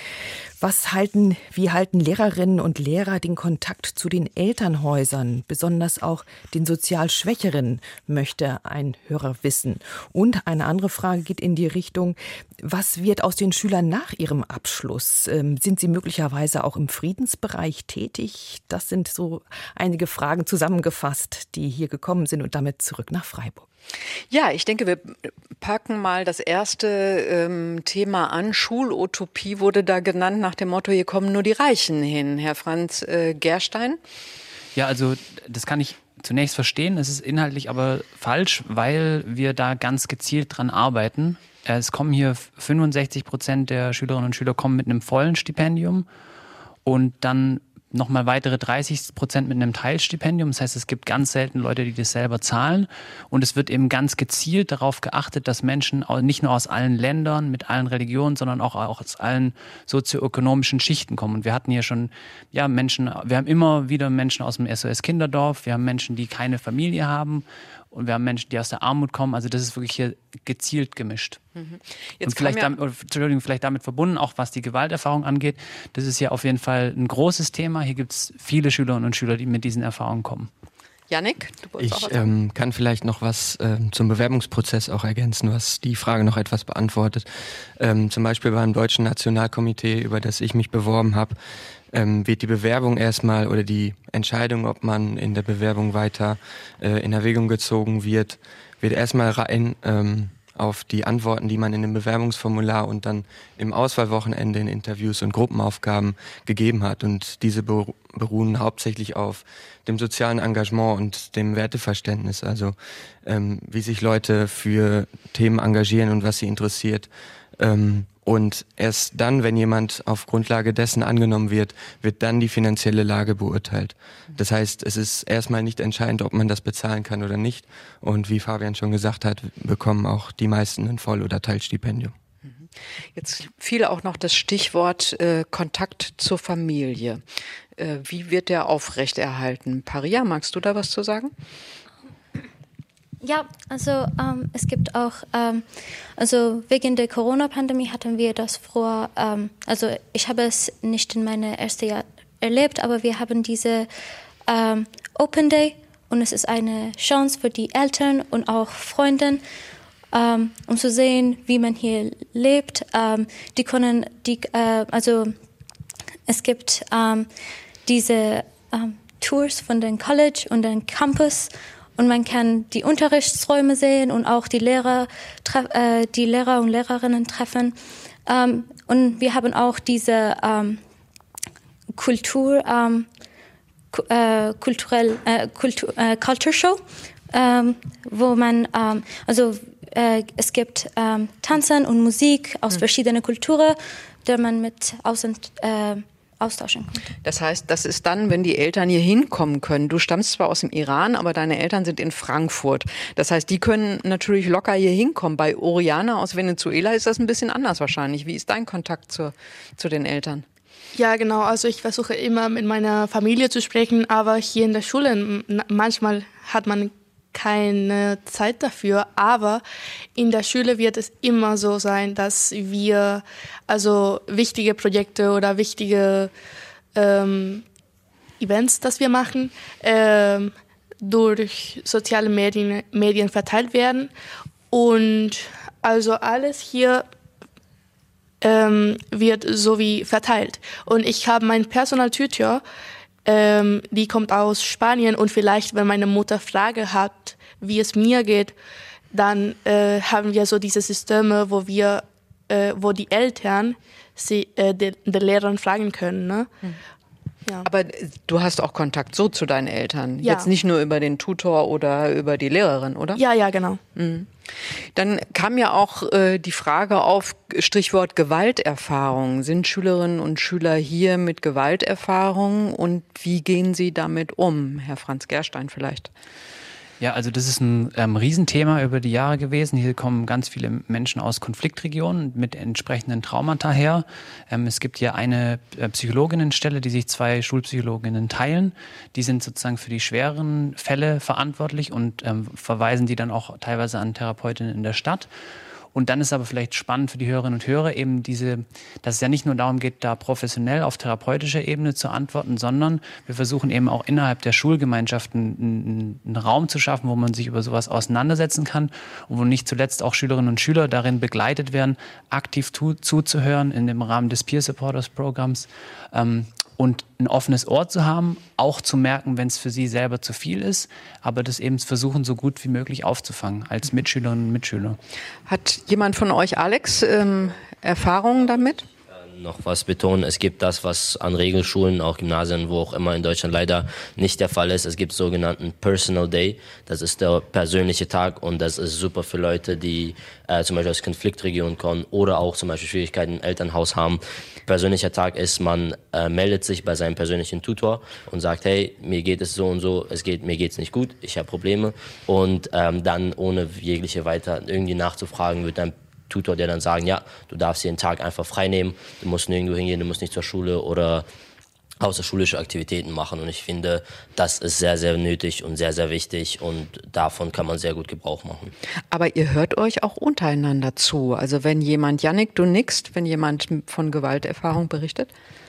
Was halten, wie halten Lehrerinnen und Lehrer den Kontakt zu den Elternhäusern, besonders auch den sozial Schwächeren, möchte ein Hörer wissen. Und eine andere Frage geht in die Richtung, was wird aus den Schülern nach ihrem Abschluss? Ähm, sind sie möglicherweise auch im Friedensbereich tätig? Das sind so einige Fragen zusammengefasst, die hier gekommen sind und damit zurück nach Freiburg. Ja, ich denke, wir packen mal das erste ähm, Thema an. Schulutopie wurde da genannt nach dem Motto, hier kommen nur die Reichen hin. Herr Franz äh, Gerstein? Ja, also das kann ich zunächst verstehen. Es ist inhaltlich aber falsch, weil wir da ganz gezielt dran arbeiten. Es kommen hier fünfundsechzig Prozent der Schülerinnen und Schüler kommen mit einem vollen Stipendium und dann nochmal weitere dreißig Prozent mit einem Teilstipendium. Das heißt, es gibt ganz selten Leute, die das selber zahlen. Und es wird eben ganz gezielt darauf geachtet, dass Menschen nicht nur aus allen Ländern, mit allen Religionen, sondern auch aus allen sozioökonomischen Schichten kommen. Und wir hatten hier schon, ja, Menschen, wir haben immer wieder Menschen aus dem S O S Kinderdorf, wir haben Menschen, die keine Familie haben. Und wir haben Menschen, die aus der Armut kommen. Also das ist wirklich hier gezielt gemischt. Mhm. Jetzt und vielleicht, ja damit, Entschuldigung, vielleicht damit verbunden, auch was die Gewalterfahrung angeht. Das ist ja auf jeden Fall ein großes Thema. Hier gibt es viele Schülerinnen und Schüler, die mit diesen Erfahrungen kommen. Jannik, du wolltest Ich auch was sagen? ähm, kann vielleicht noch was ähm, zum Bewerbungsprozess auch ergänzen, was die Frage noch etwas beantwortet. Ähm, zum Beispiel beim Deutschen Nationalkomitee, über das ich mich beworben habe, ähm, wird die Bewerbung erstmal oder die Entscheidung, ob man in der Bewerbung weiter äh, in Erwägung gezogen wird, wird erstmal rein ähm, auf die Antworten, die man in dem Bewerbungsformular und dann im Auswahlwochenende in Interviews und Gruppenaufgaben gegeben hat. Und diese beruhen hauptsächlich auf dem sozialen Engagement und dem Werteverständnis, also ähm, wie sich Leute für Themen engagieren und was sie interessiert. Ähm, und erst dann, wenn jemand auf Grundlage dessen angenommen wird, wird dann die finanzielle Lage beurteilt. Das heißt, es ist erstmal nicht entscheidend, ob man das bezahlen kann oder nicht. Und wie Fabian schon gesagt hat, bekommen auch die meisten ein Voll- oder Teilstipendium. Jetzt fiel auch noch das Stichwort äh, Kontakt zur Familie. Äh, wie wird der aufrechterhalten? Paria, magst du da was zu sagen? Ja, also ähm, es gibt auch, ähm, also wegen der Corona-Pandemie hatten wir das früher, ähm, also ich habe es nicht in meinem ersten Jahr erlebt, aber wir haben diese ähm, Open Day und es ist eine Chance für die Eltern und auch Freunde, ähm, um zu sehen, wie man hier lebt. Ähm, die können, die, äh, also es gibt ähm, diese ähm, Tours von dem College und dem Campus. Und man kann die Unterrichtsräume sehen und auch die Lehrer, äh, die Lehrer und Lehrerinnen treffen. Ähm, und wir haben auch diese ähm, Kultur, ähm, äh, kulturell, äh, Kultur, äh, Culture Show, ähm, wo man, ähm, also äh, es gibt ähm, Tanzen und Musik aus mhm. verschiedenen Kulturen, die man mit außen äh, austauschen konnte. Das heißt, das ist dann, wenn die Eltern hier hinkommen können. Du stammst zwar aus dem Iran, aber deine Eltern sind in Frankfurt. Das heißt, die können natürlich locker hier hinkommen. Bei Oriana aus Venezuela ist das ein bisschen anders wahrscheinlich. Wie ist dein Kontakt zu, zu den Eltern? Ja, genau. Also ich versuche immer mit meiner Familie zu sprechen, aber hier in der Schule manchmal hat man keine Zeit dafür, aber in der Schule wird es immer so sein, dass wir also wichtige Projekte oder wichtige ähm, Events, das wir machen, ähm, durch soziale Medien, Medien verteilt werden und also alles hier ähm, wird so wie verteilt. Und ich habe meinen Personal Tutor, Ähm, die kommt aus Spanien und vielleicht, wenn meine Mutter Frage hat, wie es mir geht, dann äh, haben wir so diese Systeme, wo wir, äh, wo die Eltern sie äh, den de Lehrern fragen können. Ne? Hm. Ja. Aber du hast auch Kontakt so zu deinen Eltern, ja. Jetzt nicht nur über den Tutor oder über die Lehrerin, oder? Ja, ja, genau. Mhm. Dann kam ja auch äh, die Frage auf, Stichwort Gewalterfahrung. Sind Schülerinnen und Schüler hier mit Gewalterfahrung und wie gehen sie damit um? Herr Franz Gerstein vielleicht. Ja, also das ist ein ähm, Riesenthema über die Jahre gewesen. Hier kommen ganz viele Menschen aus Konfliktregionen mit entsprechenden Traumata her. Ähm, es gibt hier eine äh, Psychologinnenstelle, die sich zwei Schulpsychologinnen teilen. Die sind sozusagen für die schwereren Fälle verantwortlich und ähm, verweisen die dann auch teilweise an Therapeutinnen in der Stadt. Und dann ist aber vielleicht spannend für die Hörerinnen und Hörer eben diese, dass es ja nicht nur darum geht, da professionell auf therapeutischer Ebene zu antworten, sondern wir versuchen eben auch innerhalb der Schulgemeinschaften einen, einen Raum zu schaffen, wo man sich über sowas auseinandersetzen kann und wo nicht zuletzt auch Schülerinnen und Schüler darin begleitet werden, aktiv tu, zuzuhören in dem Rahmen des Peer Supporters Programms. Ähm, und ein offenes Ohr zu haben, auch zu merken, wenn es für sie selber zu viel ist, aber das eben versuchen, so gut wie möglich aufzufangen als Mitschülerinnen und Mitschüler. Hat jemand von euch, Alex, ähm, Erfahrungen damit? Noch was betonen, es gibt das, was an Regelschulen, auch Gymnasien, wo auch immer in Deutschland leider nicht der Fall ist. Es gibt sogenannten Personal Day, das ist der persönliche Tag und das ist super für Leute, die äh, zum Beispiel aus Konfliktregionen kommen oder auch zum Beispiel Schwierigkeiten im Elternhaus haben. Persönlicher Tag ist, man äh, meldet sich bei seinem persönlichen Tutor und sagt, hey, mir geht es so und so, es geht, mir geht's nicht gut, ich habe Probleme und ähm, dann ohne jegliche weiter irgendwie nachzufragen, wird dann Tutor, der dann sagen, ja, du darfst jeden Tag einfach frei nehmen, du musst nirgendwo hingehen, du musst nicht zur Schule oder außerschulische Aktivitäten machen. Und ich finde, das ist sehr, sehr nötig und sehr, sehr wichtig und davon kann man sehr gut Gebrauch machen. Aber ihr hört euch auch untereinander zu. Also wenn jemand, Yannick, du nickst, wenn jemand von Gewalterfahrung berichtet?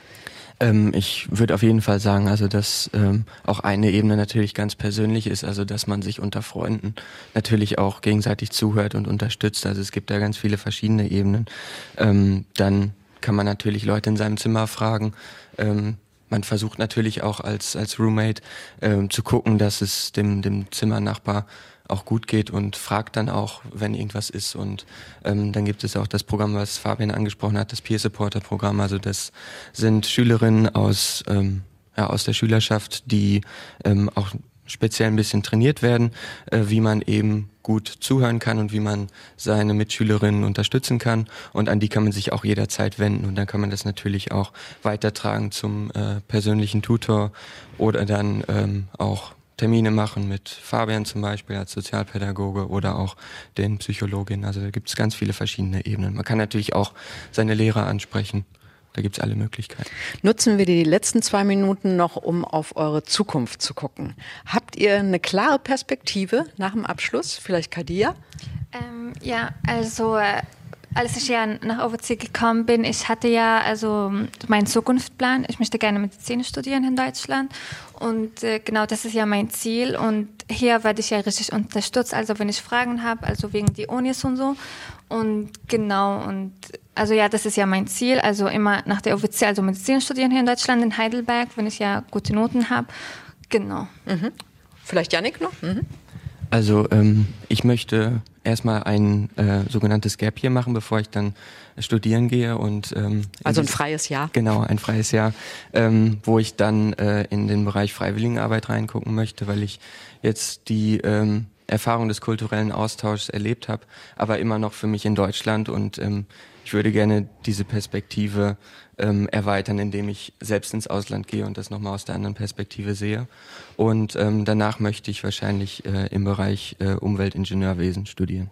Ähm, ich würde auf jeden Fall sagen, also dass ähm, auch eine Ebene natürlich ganz persönlich ist, also dass man sich unter Freunden natürlich auch gegenseitig zuhört und unterstützt. Also es gibt da ganz viele verschiedene Ebenen. Ähm, dann kann man natürlich Leute in seinem Zimmer fragen. Ähm, man versucht natürlich auch als als Roommate ähm, zu gucken, dass es dem dem Zimmernachbar auch gut geht und fragt dann auch, wenn irgendwas ist. Und ähm, dann gibt es auch das Programm, was Fabian angesprochen hat, das Peer Supporter Programm. Also das sind Schülerinnen aus, ähm, ja, aus der Schülerschaft, die ähm, auch speziell ein bisschen trainiert werden, äh, wie man eben gut zuhören kann und wie man seine Mitschülerinnen unterstützen kann. Und an die kann man sich auch jederzeit wenden. Und dann kann man das natürlich auch weitertragen zum äh, persönlichen Tutor oder dann ähm, auch Termine machen mit Fabian zum Beispiel als Sozialpädagoge oder auch den Psychologinnen. Also da gibt es ganz viele verschiedene Ebenen. Man kann natürlich auch seine Lehrer ansprechen. Da gibt es alle Möglichkeiten. Nutzen wir die letzten zwei Minuten noch, um auf eure Zukunft zu gucken. Habt ihr eine klare Perspektive nach dem Abschluss? Vielleicht Kadia? Ähm, ja, also äh, als ich ja nach O W C gekommen bin, ich hatte ja also meinen Zukunftsplan. Ich möchte gerne Medizin studieren in Deutschland und äh, genau das ist ja mein Ziel und hier werde ich ja richtig unterstützt, also wenn ich Fragen habe, also wegen die Unis und so und genau und also ja, das ist ja mein Ziel, also immer nach der O W C, also Medizin studieren hier in Deutschland, in Heidelberg, wenn ich ja gute Noten habe, genau. Mhm. Vielleicht Jannik noch? Mhm. Also ähm, ich möchte erstmal ein äh, sogenanntes Gap Year machen, bevor ich dann studieren gehe. Und ähm, also ein freies Jahr? Genau, ein freies Jahr, ähm, wo ich dann äh, in den Bereich Freiwilligenarbeit reingucken möchte, weil ich jetzt die ähm, Erfahrung des kulturellen Austauschs erlebt habe, aber immer noch für mich in Deutschland und ähm, ich würde gerne diese Perspektive ähm, erweitern, indem ich selbst ins Ausland gehe und das nochmal aus der anderen Perspektive sehe. Und ähm, danach möchte ich wahrscheinlich äh, im Bereich äh, Umweltingenieurwesen studieren.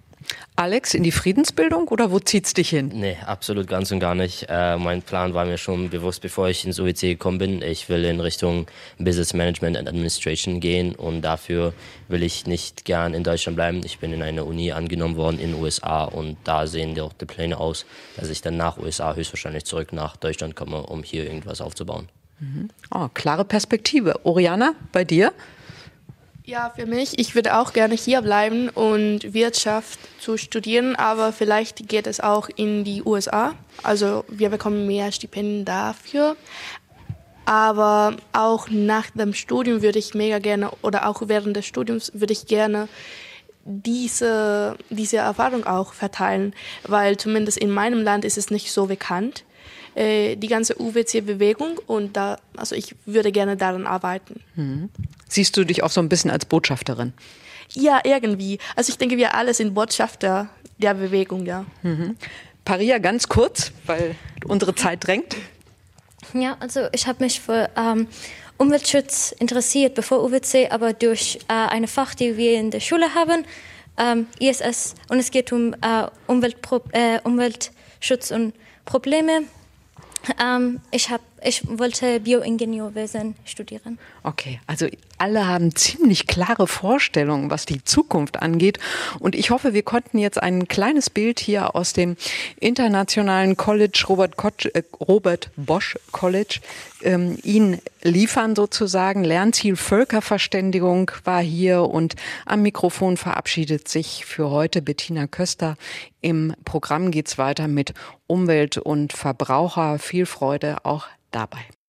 Alex, in die Friedensbildung oder wo zieht's dich hin? Nee, absolut ganz und gar nicht. Äh, mein Plan war mir schon bewusst, bevor ich ins U W C gekommen bin. Ich will in Richtung Business Management and Administration gehen und dafür will ich nicht gern in Deutschland bleiben. Ich bin in eine Uni angenommen worden in den U S A und da sehen die auch die Pläne aus, dass ich dann nach U S A höchstwahrscheinlich zurück nach Deutschland komme, um hier irgendwas aufzubauen. Mhm. Oh, klare Perspektive. Oriana, bei dir? Ja, für mich, ich würde auch gerne hier bleiben und Wirtschaft zu studieren, aber vielleicht geht es auch in die U S A. Also wir bekommen mehr Stipendien dafür. Aber auch nach dem Studium würde ich mega gerne, oder auch während des Studiums würde ich gerne diese, diese Erfahrung auch verteilen, weil zumindest in meinem Land ist es nicht so bekannt, äh, die ganze U W C-Bewegung und da, also ich würde gerne daran arbeiten. Mhm. Siehst du dich auch so ein bisschen als Botschafterin? Ja, irgendwie. Also ich denke, wir alle sind Botschafter der Bewegung, ja. Mhm. Paria, ganz kurz, weil unsere Zeit drängt. Ja, also ich habe mich für ähm, Umweltschutz interessiert, bevor U W C, aber durch äh, eine Fach, die wir in der Schule haben, ähm, I S S, und es geht um äh, Umweltpro- äh, Umweltschutz und Probleme. Ähm, ich, hab, ich wollte Bioingenieurwesen studieren. Okay, also alle haben ziemlich klare Vorstellungen, was die Zukunft angeht. Und ich hoffe, wir konnten jetzt ein kleines Bild hier aus dem Internationalen College, Robert, Kotsch, äh, Robert Bosch College, ähm, Ihnen liefern sozusagen. Lernziel Völkerverständigung war hier und am Mikrofon verabschiedet sich für heute Bettina Köster. Im Programm geht's weiter mit Umwelt und Verbraucher. Viel Freude auch dabei.